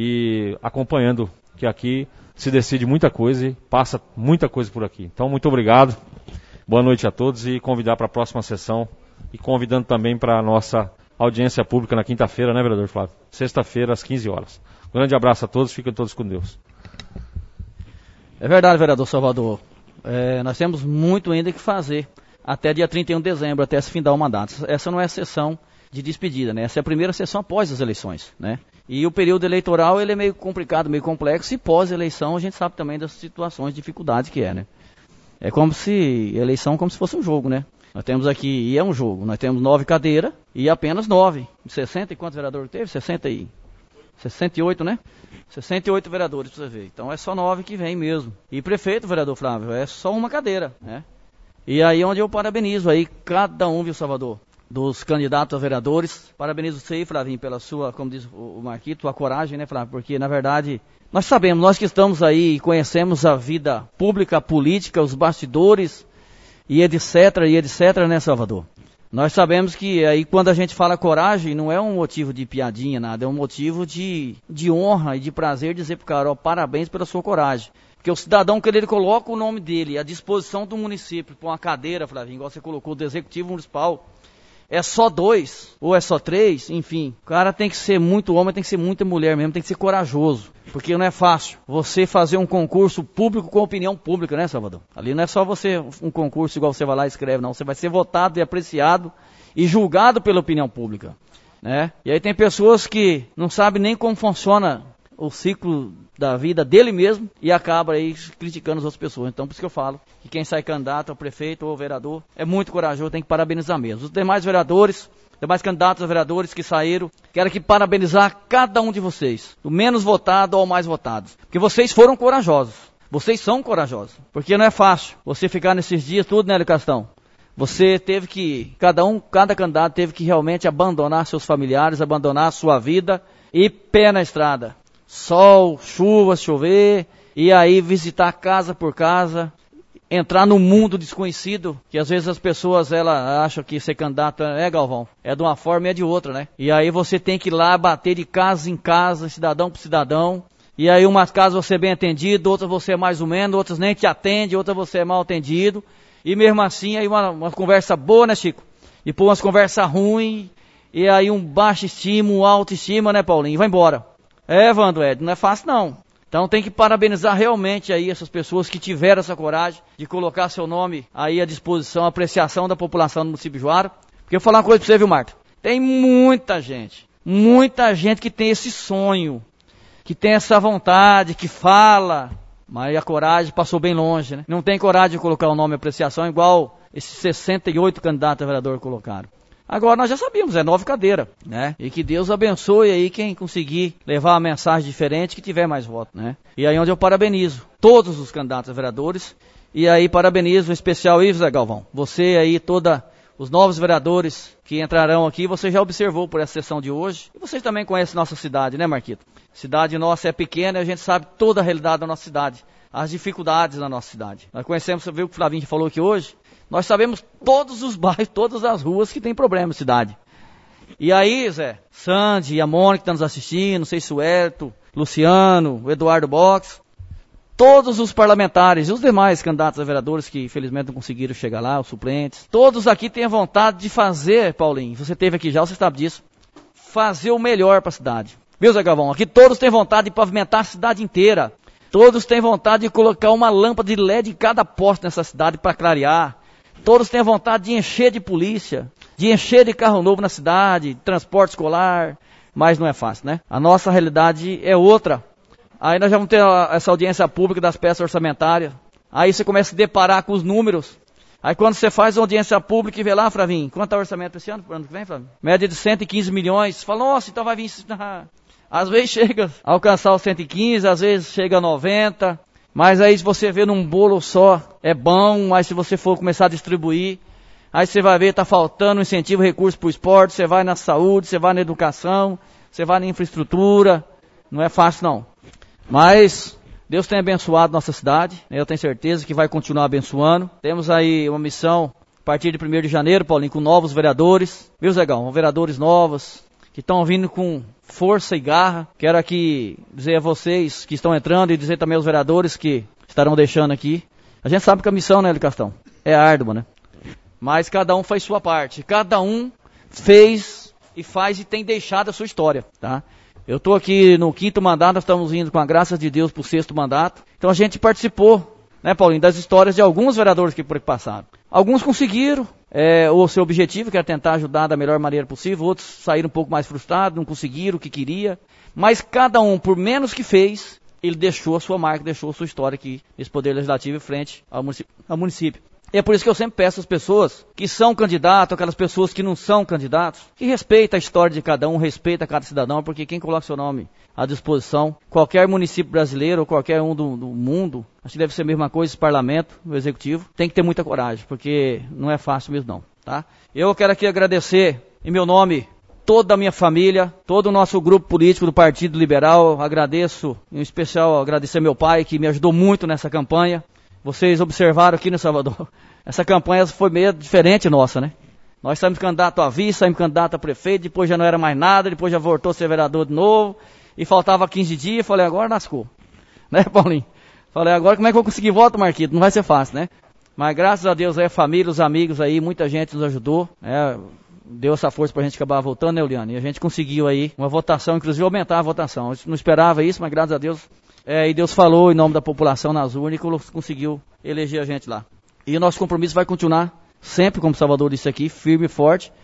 e acompanhando, que aqui se decide muita coisa e passa muita coisa por aqui. Então, muito obrigado, boa noite a todos e convidar para a próxima sessão e convidando também para a nossa audiência pública na quinta-feira, né, vereador Flávio? Sexta-feira, às 15 horas. Um grande abraço a todos, fiquem todos com Deus. É verdade, vereador Salvador. Nós temos muito ainda que fazer até dia 31 de dezembro, até se findar o mandato. Essa não é a sessão de despedida, né? Essa é a primeira sessão após as eleições, né? E o período eleitoral ele é meio complicado, meio complexo, e pós-eleição a gente sabe também das situações, dificuldades que é, né? É como se, eleição como se fosse um jogo, né? Nós temos aqui, e é um jogo, nós temos 9 cadeiras e apenas 9. 60 e quantos vereadores teve? 68, né? 68 vereadores pra você ver. Então é só 9 que vem mesmo. E prefeito, vereador Flávio, é só uma cadeira, né? E aí onde eu parabenizo aí cada um, viu, Salvador, dos candidatos a vereadores. Parabenizo você aí, Flavinho, pela sua, como diz o Marquito, a coragem, né, Flávio? Porque, na verdade, nós sabemos, nós que estamos aí e conhecemos a vida pública, a política, os bastidores e etc, né, Salvador? Nós sabemos que aí quando a gente fala coragem, não é um motivo de piadinha, nada, é um motivo de honra e de prazer dizer pro cara, ó, parabéns pela sua coragem. Porque o cidadão, quando ele coloca o nome dele à disposição do município, por uma cadeira, Flavinho, igual você colocou, do Executivo Municipal, é só 2, ou é só 3, enfim. O cara tem que ser muito homem, tem que ser muita mulher mesmo, tem que ser corajoso. Porque não é fácil você fazer um concurso público com opinião pública, né, Salvador? Ali não é só você, um concurso igual você vai lá e escreve, não. Você vai ser votado e apreciado e julgado pela opinião pública, né? E aí tem pessoas que não sabem nem como funciona o ciclo da vida dele mesmo e acaba aí criticando as outras pessoas. Então, por isso que eu falo que quem sai candidato ao prefeito ou vereador é muito corajoso, tem que parabenizar mesmo. Os demais vereadores, demais candidatos a vereadores que saíram, quero aqui parabenizar cada um de vocês, do menos votado ao mais votado, porque vocês foram corajosos, vocês são corajosos, porque não é fácil você ficar nesses dias tudo, né, Hélio Castão? Você teve que, cada candidato teve que realmente abandonar seus familiares, abandonar a sua vida e pé na estrada. Sol, chuva, chover, e aí visitar casa por casa, entrar no mundo desconhecido, que às vezes as pessoas acham que ser candidato Galvão, é de uma forma e é de outra, né? E aí você tem que ir lá bater de casa em casa, cidadão por cidadão, e aí umas casas você é bem atendido, outras você é mais ou menos, outras nem te atende, outras você é mal atendido, e mesmo assim aí uma conversa boa, né, Chico? E pô, umas conversas ruins, e aí um baixo estima, um alto estima, né, Paulinho? E vai embora. Wando Ed, não é fácil não. Então tem que parabenizar realmente aí essas pessoas que tiveram essa coragem de colocar seu nome aí à disposição, à apreciação da população do município de Juara. Porque eu vou falar uma coisa pra você, viu, Marta? Tem muita gente que tem esse sonho, que tem essa vontade, que fala, mas a coragem passou bem longe, né? Não tem coragem de colocar o nome à apreciação igual esses 68 candidatos a vereador colocaram. Agora nós já sabíamos, 9 cadeiras, né? E que Deus abençoe aí quem conseguir levar uma mensagem diferente, que tiver mais votos, né? E aí onde eu parabenizo todos os candidatos a vereadores, e aí parabenizo em especial aí, Zé Galvão. Você aí, os novos vereadores que entrarão aqui, você já observou por essa sessão de hoje. E vocês também conhecem nossa cidade, né, Marquito? Cidade nossa é pequena e a gente sabe toda a realidade da nossa cidade, as dificuldades da nossa cidade. Nós conhecemos, você viu o que o Flavinho falou aqui hoje? Nós sabemos todos os bairros, todas as ruas que tem problema na cidade. E aí, Zé, Sandy e a Mônica que estão nos assistindo, não sei se o Herto, Luciano, o Eduardo Box, todos os parlamentares e os demais candidatos a vereadores que infelizmente não conseguiram chegar lá, os suplentes, todos aqui têm a vontade de fazer, Paulinho, você esteve aqui já, você sabe disso, fazer o melhor para a cidade. Viu, Zé Galvão? Aqui todos têm vontade de pavimentar a cidade inteira. Todos têm vontade de colocar uma lâmpada de LED em cada poste nessa cidade para clarear. Todos têm vontade de encher de polícia, de encher de carro novo na cidade, de transporte escolar, mas não é fácil, né? A nossa realidade é outra. Aí nós já vamos ter essa audiência pública das peças orçamentárias. Aí você começa a se deparar com os números. Aí quando você faz a audiência pública e vê lá, Flavinho, quanto é o orçamento para esse ano, para o ano que vem, Flavinho? Média de 115 milhões. Você fala, nossa, então vai vir... Às vezes chega a alcançar os 115, às vezes chega a 90... Mas aí se você vê num bolo só, é bom, mas se você for começar a distribuir, aí você vai ver, está faltando incentivo, recurso para o esporte, você vai na saúde, você vai na educação, você vai na infraestrutura, não é fácil não. Mas Deus tem abençoado nossa cidade, eu tenho certeza que vai continuar abençoando. Temos aí uma missão a partir de 1º de janeiro, Paulinho, com novos vereadores, viu, Zegão? Vereadores novos, que estão vindo com força e garra. Quero aqui dizer a vocês que estão entrando e dizer também aos vereadores que estarão deixando aqui. A gente sabe que a missão, né, Hélio Castão, é árdua, né? Mas cada um faz sua parte. Cada um fez e faz e tem deixado a sua história, tá? Eu estou aqui no 5º mandato, nós estamos indo com a graça de Deus para o 6º mandato. Então a gente participou, né, Paulinho, das histórias de alguns vereadores que por aqui passaram. Alguns conseguiram o seu objetivo, que era tentar ajudar da melhor maneira possível. Outros saíram um pouco mais frustrados, não conseguiram o que queria. Mas cada um, por menos que fez, ele deixou a sua marca, deixou a sua história aqui nesse Poder Legislativo em frente ao município. E é por isso que eu sempre peço às pessoas que são candidatos, aquelas pessoas que não são candidatos, que respeitem a história de cada um, respeitem cada cidadão, porque quem coloca seu nome à disposição, qualquer município brasileiro ou qualquer um do mundo, acho que deve ser a mesma coisa, esse parlamento, o executivo, tem que ter muita coragem, porque não é fácil mesmo não, tá? Eu quero aqui agradecer, em meu nome, toda a minha família, todo o nosso grupo político do Partido Liberal. Agradeço, em especial agradecer meu pai, que me ajudou muito nessa campanha. Vocês observaram aqui no Salvador, essa campanha foi meio diferente nossa, né? Nós saímos candidato a vice, saímos candidato a prefeito, depois já não era mais nada, depois já voltou a ser vereador de novo, e faltava 15 dias, falei, agora lascou. Né, Paulinho? Falei, agora como é que eu vou conseguir voto, Marquito? Não vai ser fácil, né? Mas graças a Deus aí, a família, os amigos aí, muita gente nos ajudou, deu essa força pra gente acabar voltando, né, Eliane? E a gente conseguiu aí uma votação, inclusive aumentar a votação. A gente não esperava isso, mas graças a Deus, e Deus falou em nome da população nas urnas e conseguiu eleger a gente lá. E o nosso compromisso vai continuar sempre, como o Salvador disse aqui, firme e forte.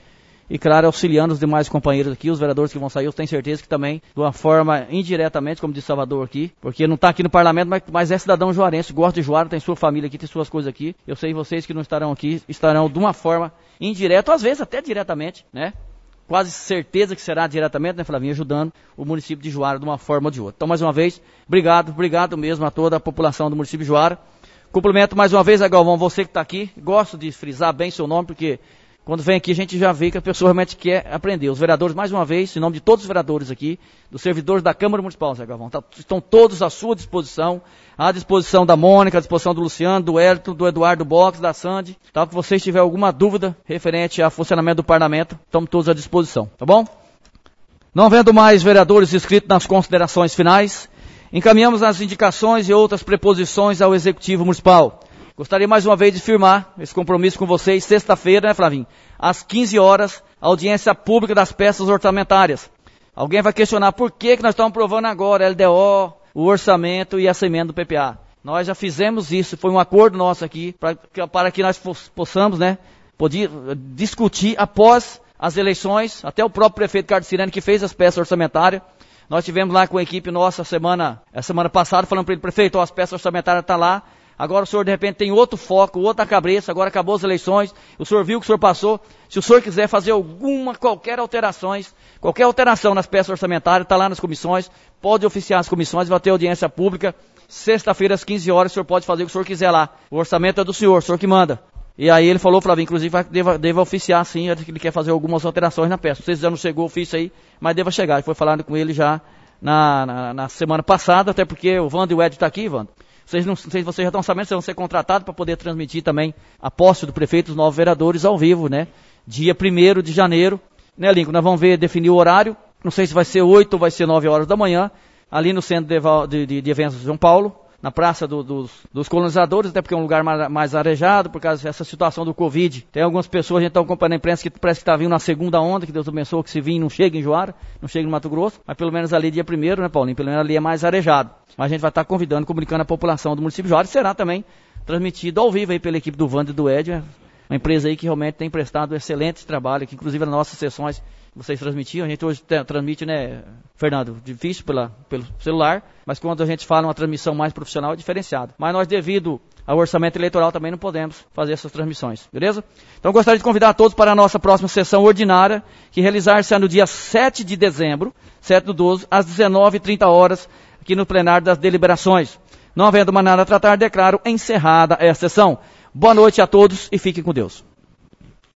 e, claro, auxiliando os demais companheiros aqui, os vereadores que vão sair, eu tenho certeza que também, de uma forma indiretamente, como disse Salvador aqui, porque não está aqui no parlamento, mas é cidadão juarense, gosta de Juara, tem sua família aqui, tem suas coisas aqui. Eu sei vocês que não estarão aqui, estarão de uma forma indireta, às vezes até diretamente, né? Quase certeza que será diretamente, né, Flavinho, ajudando o município de Juara de uma forma ou de outra. Então, mais uma vez, obrigado mesmo a toda a população do município de Juara. Cumprimento mais uma vez, Galvão, você que está aqui. Gosto de frisar bem seu nome, porque quando vem aqui a gente já vê que a pessoa realmente quer aprender. Os vereadores, mais uma vez, em nome de todos os vereadores aqui, dos servidores da Câmara Municipal, Zé Galvão, estão todos à sua disposição, à disposição da Mônica, à disposição do Luciano, do Hélito, do Eduardo Box, da Sandy. Tá? Se vocês tiverem alguma dúvida referente ao funcionamento do parlamento, estamos todos à disposição, tá bom? Não havendo mais vereadores inscritos nas considerações finais, encaminhamos as indicações e outras preposições ao Executivo Municipal. Gostaria mais uma vez de firmar esse compromisso com vocês, sexta-feira, né, Flavinho? Às 15 horas, audiência pública das peças orçamentárias. Alguém vai questionar por que nós estamos aprovando agora a LDO, o orçamento e essa emenda do PPA. Nós já fizemos isso, foi um acordo nosso aqui, para que nós possamos, né, poder discutir após as eleições, até o próprio prefeito Carlos Cirene que fez as peças orçamentárias. Nós tivemos lá com a equipe nossa semana passada, falando para ele, prefeito, as peças orçamentárias estão lá. Agora o senhor de repente tem outro foco, outra cabeça, agora acabou as eleições, o senhor viu o que o senhor passou. Se o senhor quiser fazer qualquer alteração nas peças orçamentárias, está lá nas comissões, pode oficiar as comissões, vai ter audiência pública, sexta-feira às 15 horas, o senhor pode fazer o que o senhor quiser lá. O orçamento é do senhor que manda. E aí ele falou, Flavinho, inclusive deva oficiar sim, ele quer fazer algumas alterações na peça. Não sei se já não chegou o ofício aí, mas deva chegar. Ele foi falando com ele já na semana passada, até porque o Wando e o Ed estão aqui, Wando. Não sei se vocês já estão sabendo, vocês vão ser contratados para poder transmitir também a posse do prefeito, os novos vereadores ao vivo, né? Dia 1º de janeiro, né, Lincoln? Nós vamos definir o horário, não sei se vai ser 8 ou vai ser 9 horas da manhã, ali no centro de eventos de São Paulo, na Praça dos Colonizadores, até porque é um lugar mais arejado, por causa dessa situação do Covid. Tem algumas pessoas, a gente está acompanhando a imprensa, que parece que está vindo na segunda onda, que Deus abençoe, que se vir não chega em Juara, não chega no Mato Grosso, mas pelo menos ali dia 1º, né, Paulinho? Pelo menos ali é mais arejado. Mas a gente vai estar convidando, comunicando a população do município de Juara, e será também transmitido ao vivo aí pela equipe do Wando e do Ed, uma empresa aí que realmente tem prestado excelente trabalho, que inclusive nas nossas sessões vocês transmitiam, a gente hoje transmite, né, Fernando, difícil pelo celular, mas quando a gente fala uma transmissão mais profissional é diferenciado. Mas nós, devido ao orçamento eleitoral, também não podemos fazer essas transmissões, beleza? Então gostaria de convidar todos para a nossa próxima sessão ordinária, que realizar-se no dia 7 de dezembro, 7/12, às 19h30, aqui no plenário das deliberações. Não havendo mais nada a tratar, declaro encerrada esta sessão. Boa noite a todos e fiquem com Deus.